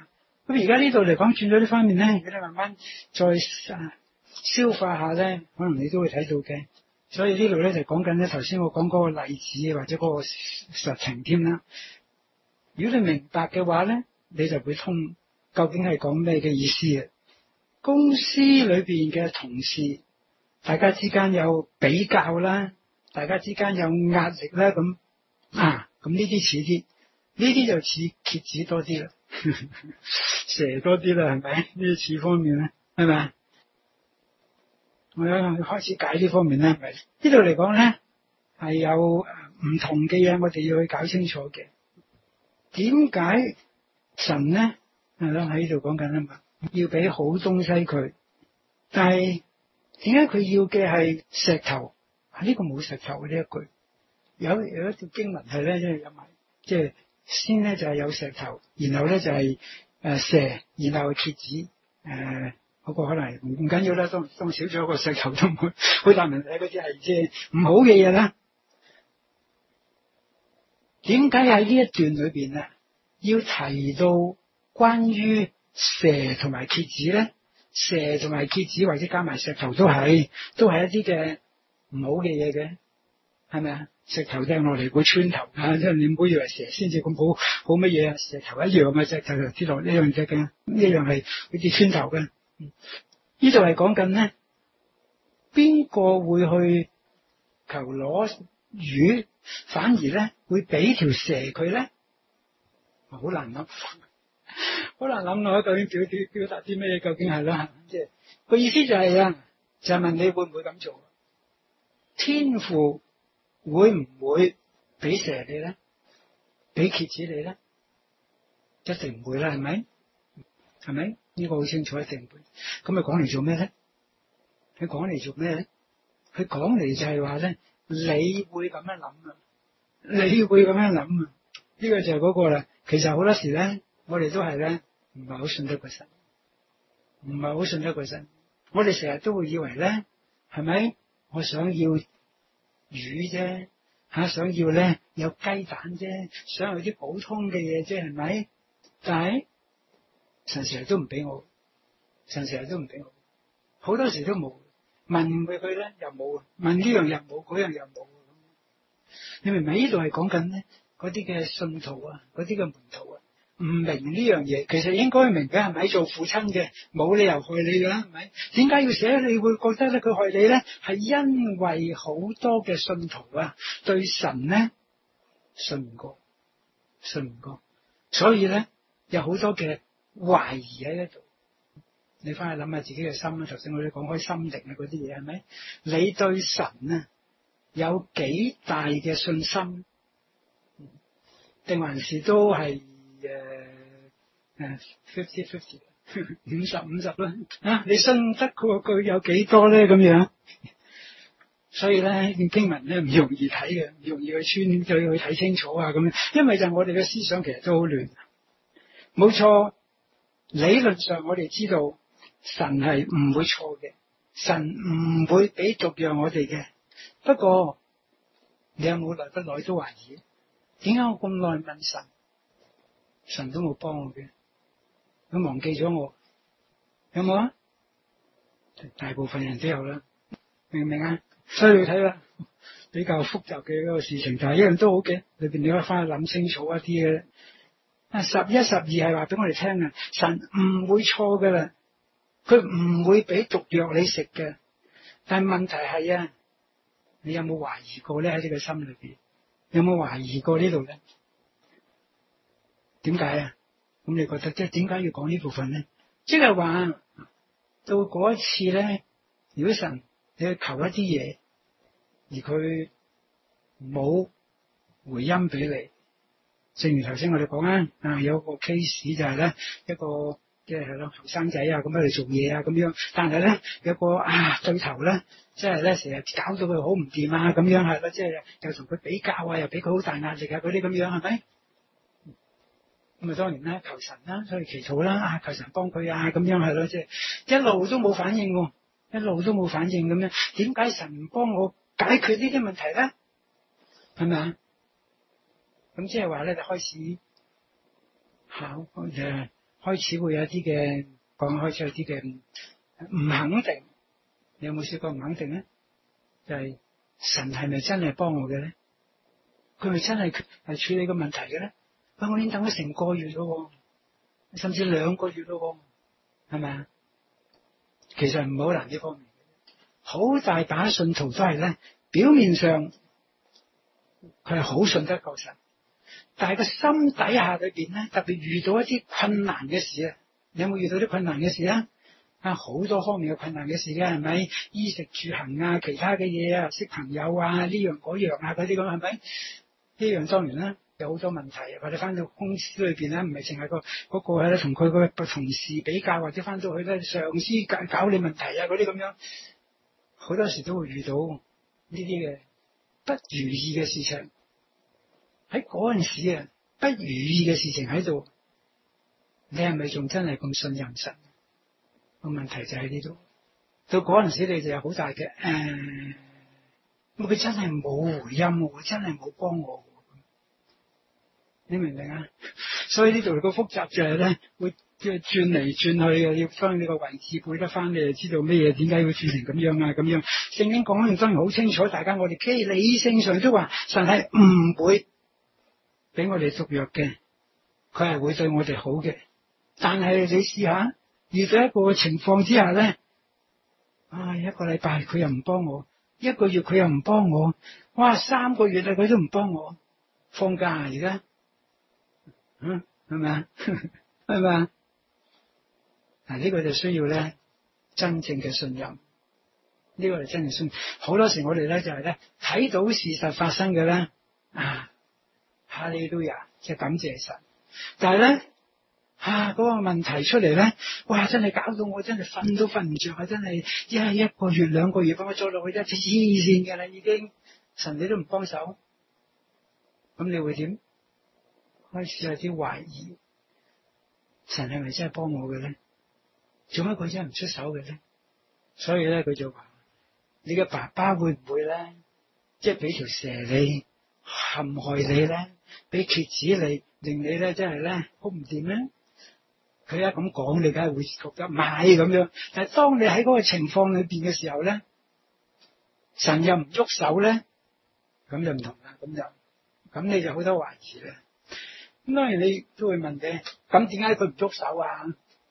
Speaker 1: 咁而家呢度嚟講轉咗呢方面咧，如果你慢慢再啊消化下咧，可能你都會睇到嘅。所以呢度咧就講緊咧頭先我講嗰個例子或者嗰個實情添啦。如果你明白嘅話咧，你就會通究竟係講咩嘅意思啊？公司裏邊嘅同事，大家之間有比較啦，大家之間有壓力啦，咁啊，咁呢啲似啲，呢啲就似蠍子多啲啦，蛇多啲啦，係咪？呢啲似方面咧，係咪？我有開始解呢方面咧，係咪？呢度嚟講咧，係有唔同嘅嘢，我哋要去搞清楚嘅。點解神咧係咯喺呢度講緊啊嘛？要俾好東西佢，但係點解佢要嘅係石頭？啊，呢個冇石頭嘅呢一句，有有一條經文係咧，即係有埋，即係先咧就係有石頭，然後咧就係誒蛇，然後蠍子，誒嗰個可能唔唔緊要啦，當當少咗一個石頭都唔會好大問題，嗰啲係即係唔好嘅嘢啦。點解喺呢一段裏邊啊，要提到關於蛇同埋蠍子咧？蛇同埋蠍子或者加埋石頭都係都係一啲嘅唔好嘅嘢嘅，係咪啊？石頭掟落嚟會穿頭啊！即係你唔好以為蛇先至咁好好乜嘢啊，石頭一樣啊，石頭就跌落呢樣嘢嘅，呢樣係好似穿頭嘅。呢度係講緊咧，邊個會去求攞魚，反而咧會俾條蛇佢咧？好難諗，好難諗落究竟表表表達啲咩？究竟係啦，即係個意思就係啊，就係問你會唔會咁做？天父會唔會俾蛇你咧？俾蠍子你咧？一定唔會啦，係咪？係咪？呢個好清楚，一定唔會。咁佢講嚟做咩咧？佢講嚟做咩咧？佢講嚟就係話咧，你會咁樣諗啊？你會咁樣諗啊？呢個就係嗰個啦。其實好多時咧，我哋都係咧，唔係好信得過神，唔係好信得過神。我哋成日都會以為咧，係咪？我想要魚啫，吓想要咧有雞蛋啫，想要啲普通嘅嘢啫，係咪？但係神成日都唔俾我，神成日都唔俾我，好多時都冇。問佢佢咧又冇，問呢樣又冇，嗰樣又冇。你明唔明？呢度係講緊咧嗰啲嘅信徒啊，嗰啲嘅門徒啊，唔明呢樣嘢，其實應該明嘅，係咪？做父親嘅冇理由害你噶啦，係咪？點解要寫？你會覺得咧佢害你咧，係因為好多嘅信徒啊對神咧信唔過，信唔過，所以咧有好多嘅懷疑喺呢度。你翻去諗下自己嘅心啦，頭先我哋講開心靈啊嗰啲嘢，係咪？你對神啊有幾大嘅信心，定還是都係誒誒 fifty fifty 五十五十啦？啊，你信得過佢有幾多咧？咁樣，所以咧段經文咧唔容易睇嘅，唔容易去穿，就要去睇清楚啊咁樣。因為就我哋嘅思想其實都好亂，冇錯。理論上我哋知道神係唔會錯嘅，神唔會俾逐樣我哋嘅。不過你有冇耐不耐都懷疑？點解我咁耐問神，神都冇幫我嘅？佢忘記咗我，有冇啊？大部分人都有啦，明唔明啊？所以你睇啦，比較複雜嘅一個事情，但係一樣都好嘅。裏邊你可以翻去諗清楚一啲嘅。啊，十一十二係話俾我哋聽啊，神唔會錯噶啦，佢唔會俾毒藥你食嘅。但係問題係啊，你有冇懷疑過咧？喺呢個心裏邊有冇懷疑過呢度咧？點解啊？咁你覺得即係點解要講呢部分咧？即係話到嗰一次咧，如果神你去求一啲嘢，而佢冇回音俾你，正如頭先我哋講啊，啊有個 case 就係咧一個即係係咯後生仔啊咁喺度做嘢啊咁樣，但係咧有個啊對頭咧，即係咧成日搞到佢好唔掂啊咁樣係咯，即係又同佢比較啊，又俾佢好大壓力啊嗰啲咁樣係咪？咁啊當然啦，求神啦，所以祈禱啦，啊求神幫佢啊咁樣係咯，即係一路都冇反應喎，一路都冇反應咁樣，點解神唔幫我解決呢啲問題咧？係咪啊？咁即係話咧，就開始考誒， 開始會有啲嘅講，開始有啲嘅唔肯定。你有冇試過唔肯定咧？就係、是、神係咪真係幫我嘅咧？佢咪真係係處理個問題嘅咧？喂，我已經等咗成個月咯，甚至兩個月咯，係咪啊？其實唔係好難呢方面，好大把信徒都係咧，表面上佢係好信得過神，但係個心底下裏邊咧，特別遇到一啲困難嘅事啊！你有冇遇到啲困難嘅事啊？啊，好多方面嘅困難嘅事嘅係咪？衣食住行啊，其他嘅嘢啊，識朋友啊，呢樣嗰樣啊，嗰啲咁係咪？呢樣當然啦，有好多問題，或者翻到公司裏邊咧，唔係淨係個嗰個咧，同佢個同事比較，或者翻到去咧，上司搞搞你問題啊，嗰啲咁樣，好多時都會遇到呢啲嘅不如意嘅事情。喺嗰陣時啊，不如意嘅事情喺度，你係咪仲真係咁信任神？個問題就喺呢度。到嗰陣時，你就有好大嘅誒，咁、呃、佢真係冇回音，真係冇幫我。你明唔明啊？所以呢度個複雜就係咧，會即係轉嚟轉去嘅，要將呢個位置背得翻，你就知道咩嘢，點解會轉成咁樣啊？咁樣聖經講完當然好清楚，大家我哋基理性上都話神係唔會俾我哋毒藥嘅，佢係會對我哋好嘅。但係你試下遇到一個情況之下咧，啊一個禮拜佢又唔幫我，一個月佢又唔幫我，哇三個月啊佢都唔幫我，放假啊而家。嗯，係咪啊？係咪啊？嗱，呢個就需要咧真正嘅信任。呢、這個就真正信任。好多時我哋咧就係咧睇到事實發生嘅咧啊，哈利路亞，即係感謝神。但係咧啊嗰、那個問題出嚟咧，哇！真係搞到我真係瞓都瞓唔着啊！真係一係一個月兩個月幫我做落去，一黐線嘅啦已經，神你都唔幫手，咁你會點？開始有啲懷疑，神係咪真係幫我嘅咧？做乜佢真係唔出手嘅咧？所以咧，佢就話：你嘅爸爸會唔會咧，即係俾條蛇你陷害你咧，俾蠍子你，令你咧真係咧好唔掂咧？佢一咁講，你梗係會覺得唔係咁樣。但係當你喺嗰個情況裏邊嘅時候咧，神又唔喐手咧，咁就唔同啦。咁就咁你就好多懷疑啦。咁當然你都會問嘅，咁點解佢唔喐手啊？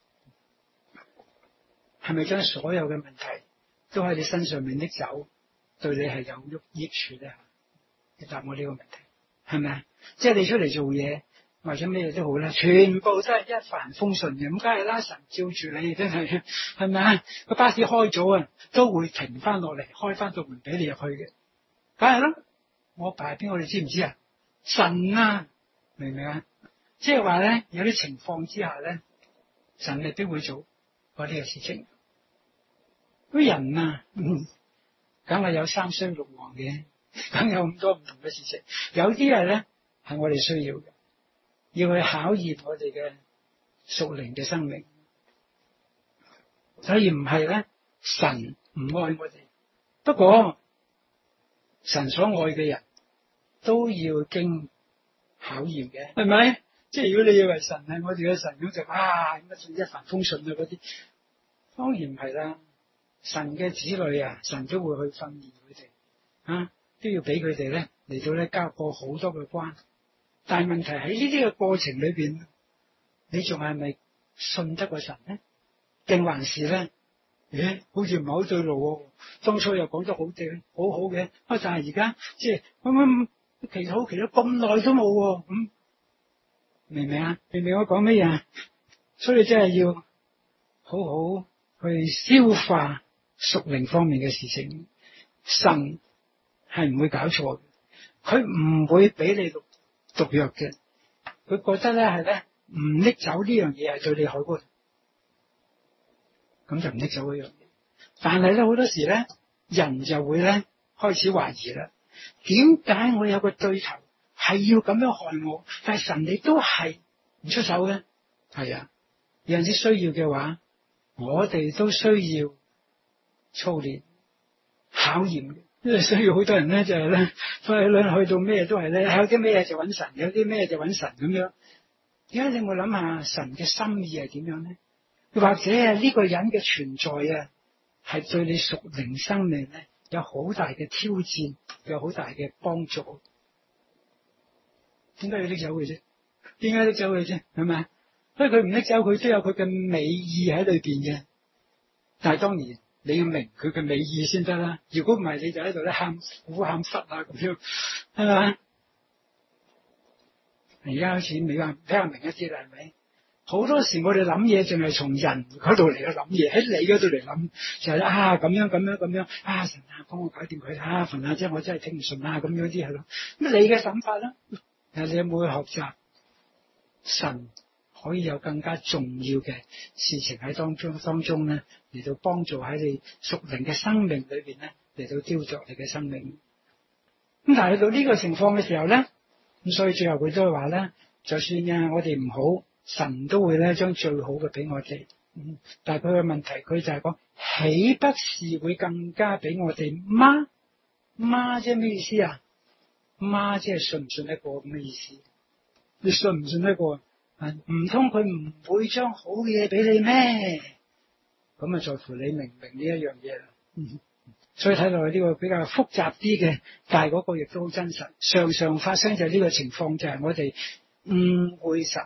Speaker 1: 係咪將所有嘅問題都喺你身上面拎走，對你係有喐益處咧？你答我呢個問題，係咪啊？即係你出嚟做嘢或者咩嘢都好啦，全部都係一帆風順嘅，咁梗係啦，神照住你，真係係咪啊？個巴士開咗啊，都會停翻落嚟，開翻道門俾你入去嘅，梗係啦。我爸係邊個？你知唔知啊？神啊！明唔明啊？即係話咧，有啲情況之下咧，神未必會做嗰啲嘅事情。啲人啊，嗯，梗係有三衰六旺嘅，梗有咁多唔同嘅事情。有啲係咧係我哋需要嘅，要去考驗我哋嘅屬靈嘅生命。所以唔係咧，神唔愛我哋，不過神所愛嘅人都要經考驗嘅，係咪？即係如果你以為神係我哋嘅神，咁就啊咁啊一帆風順啊嗰啲，當然唔係啦。神嘅子女啊，神都會去訓練佢哋，啊都要俾佢哋咧嚟到咧交過好多嘅關。但係問題喺呢啲嘅過程裏邊，你仲係咪信得過神咧？定還是咧？咦，好似唔係好對路喎。當初又講得好正，好好嘅，啊但係而家即係咁樣祈禱祈禱咁耐都冇喎，咁、嗯、明唔明啊？明唔明我講乜嘢？所以真係要好好去消化屬靈方面嘅事情。神係唔會搞錯嘅，佢唔會俾你毒毒藥嘅。佢覺得咧係咧唔拎走呢樣嘢係對你好嘅，咁就唔拎走嗰樣嘢。但係咧好多時咧，人就會咧開始懷疑啦。點解我有個對頭係要咁樣害我，但係神你都係唔出手嘅？係啊，有陣時需要嘅話，我哋都需要操練考驗嘅。因為需要好多人咧就係咧，所以咧去到咩都係咧，有啲咩就揾神，有啲咩就揾神咁樣。 而家你有冇諗下神嘅心意係點樣咧？或者係呢個人嘅存在啊，係對你屬靈生命咧有好大嘅挑戰，有好大嘅幫助。點解要拎走佢啫？點解拎走佢啫？係咪？所以佢唔拎走佢都有佢嘅美意喺裏邊嘅。但係當然你要明佢嘅美意先得啦。如果唔係，你就喺度咧喊苦喊忽啊咁樣，係咪？而家好似未話比較明一啲啦，係咪？好多時我哋諗嘢淨係從人嗰度嚟去諗嘢，喺你嗰度嚟諗就係、是、啊咁樣咁樣咁樣啊神啊幫我搞掂佢啊神啊，即係我真係聽唔順啊咁樣啲係咯。咁你嘅諗法啦，你有冇去學習神可以有更加重要嘅事情喺當中當中咧嚟到幫助喺你屬靈嘅生命裏邊咧嚟到雕琢你嘅生命。咁但係去到呢個情況嘅時候咧，咁所以最後佢都係話咧，就算啊我哋唔好，神都會咧將最好嘅俾我哋。嗯，但係佢嘅問題，佢就係講，豈不是會更加俾我哋嗎？嗎即係咩意思啊？嗎即係信唔信得過咁嘅意思？你信唔信得過？唔通佢唔會將好嘅嘢俾你咩？咁啊，在乎你明唔明呢一樣嘢啦。嗯，所以睇落去呢個比較複雜啲嘅，但係嗰個亦都好真實，常常發生就係呢個情況，就係我哋誤會神。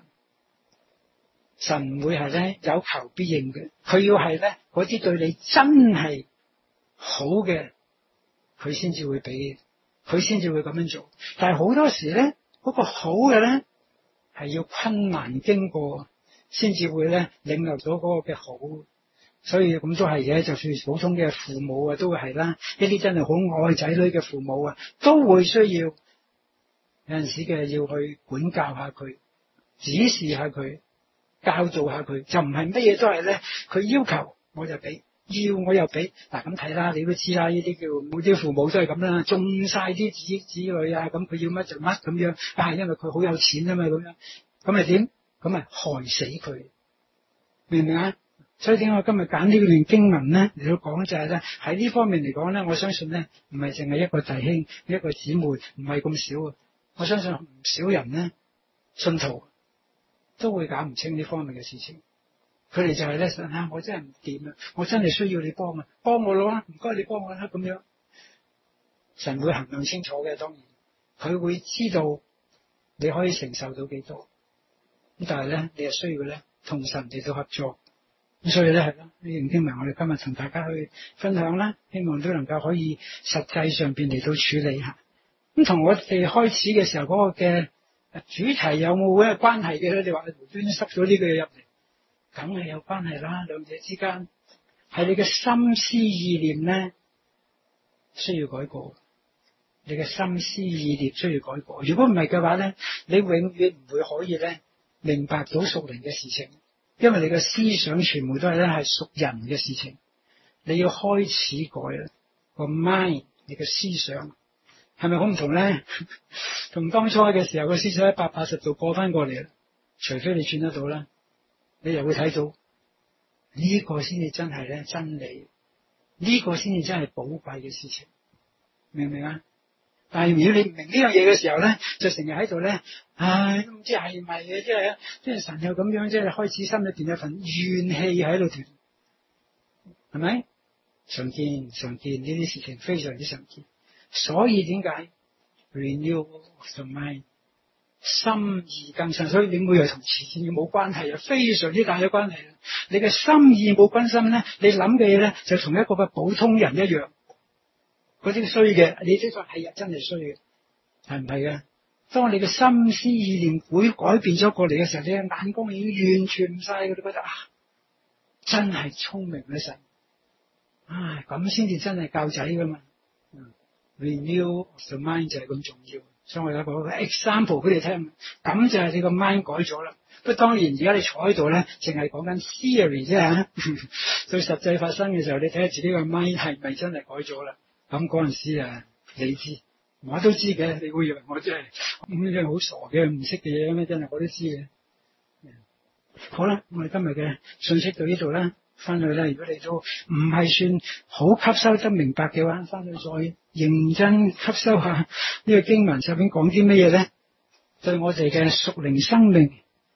Speaker 1: 神唔會係咧有求必應嘅，佢要係咧嗰啲對你真係好嘅，佢先至會俾，佢先至會咁樣做。但係好多時咧，嗰個好嘅咧係要困難經過，先至會咧領略到嗰個嘅好。所以咁都係嘅，就算普通嘅父母啊，都會係啦。一啲真係好愛仔女嘅父母啊，都會需要有陣時嘅要去管教下佢，指示下佢。教導下佢，就唔係乜嘢都係咧，佢要求我就俾，要我又俾。嗱咁睇啦，你都知啦，呢啲叫每啲父母都係咁啦，縱晒啲子子女啊，咁佢要乜就乜咁樣。但係因為佢好有錢啊嘛，咁樣咁咪點？咁咪害死佢，明唔明啊？所以點解我今日揀呢段經文咧嚟到講就係咧，喺呢方面嚟講咧，我相信咧唔係淨係一個弟兄一個姊妹，唔係咁少啊。我相信唔少人咧信徒。都會搞唔清呢方面嘅事情，佢哋就係咧神啊，我真係唔掂啊，我真係需要你幫啊，幫我咯，唔該你幫我啦咁樣。神會衡量清楚嘅，當然佢會知道你可以承受到幾多，咁但係咧你係需要咧同神嚟到合作。咁所以咧係咯，呢段經文我哋今日同大家去分享啦，希望都能夠可以實際上邊嚟到處理下。咁同我哋開始嘅時候嗰個嘅主題有冇咩關係嘅咧？你話你無端端塞咗呢句嘢入嚟，梗係有關係啦。兩者之間係你嘅心思意念咧需要改過，你嘅心思意念需要改過。如果唔係嘅話咧，你永遠唔會可以咧明白到屬靈嘅事情，因為你嘅思想全部都係咧係屬人嘅事情。你要開始改啦，個 mind 你嘅思想。係咪好唔同咧？同當初嘅時候個思想一百八十度過翻過嚟啦，除非你轉得到啦，你又會睇到呢個先至真係咧真理，呢個先至真係寶貴嘅事情，明唔明啊？但係如果你唔明呢樣嘢嘅時候咧，就成日喺度咧，唉都唔知係咪嘅，即係即係神又咁樣，即係開始心裏邊有份怨氣喺度斷，係咪？常見常見呢啲事情非常之常見。所以點解 renew the mind 心意更新？所以你每日同慈善冇關係啊，非常之大嘅關係啊！你嘅心意冇更新咧，你諗嘅嘢咧就同一個嘅普通人一樣。嗰啲衰嘅，你即係係啊，真係衰嘅，係唔係嘅？當你嘅心思意念會改變咗過嚟嘅時候，你嘅眼光已經完全唔晒，佢都覺得啊，真係聰明嘅神，唉，咁先至真係教仔噶嘛。Renew the mind 就係咁重要，所以我有一個 example 俾你聽，咁就係你個 mind 改咗啦。不過當然而家你坐喺度咧，淨係講緊 theory 啫嚇，到實際發生嘅時候，你睇下自己個 mind 係咪真係改咗啦？咁嗰陣時啊，你知，我都知嘅，你會以為我真係咁樣好傻嘅，唔識嘅嘢咩？真係我都知嘅。好啦，我哋今日嘅信息到呢度啦。翻去咧，如果你都唔係算好吸收得明白嘅話，翻去再認真吸收下呢個經文上邊講啲乜嘢咧，對我哋嘅屬靈生命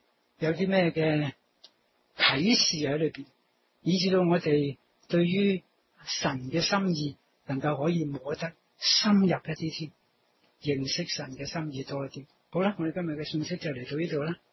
Speaker 1: 有啲咩嘅啟示喺裏邊，以至到我哋對於神嘅心意能夠可以摸得深入一啲添，認識神嘅心意多一啲。好啦，我哋今日嘅信息就嚟到呢度啦。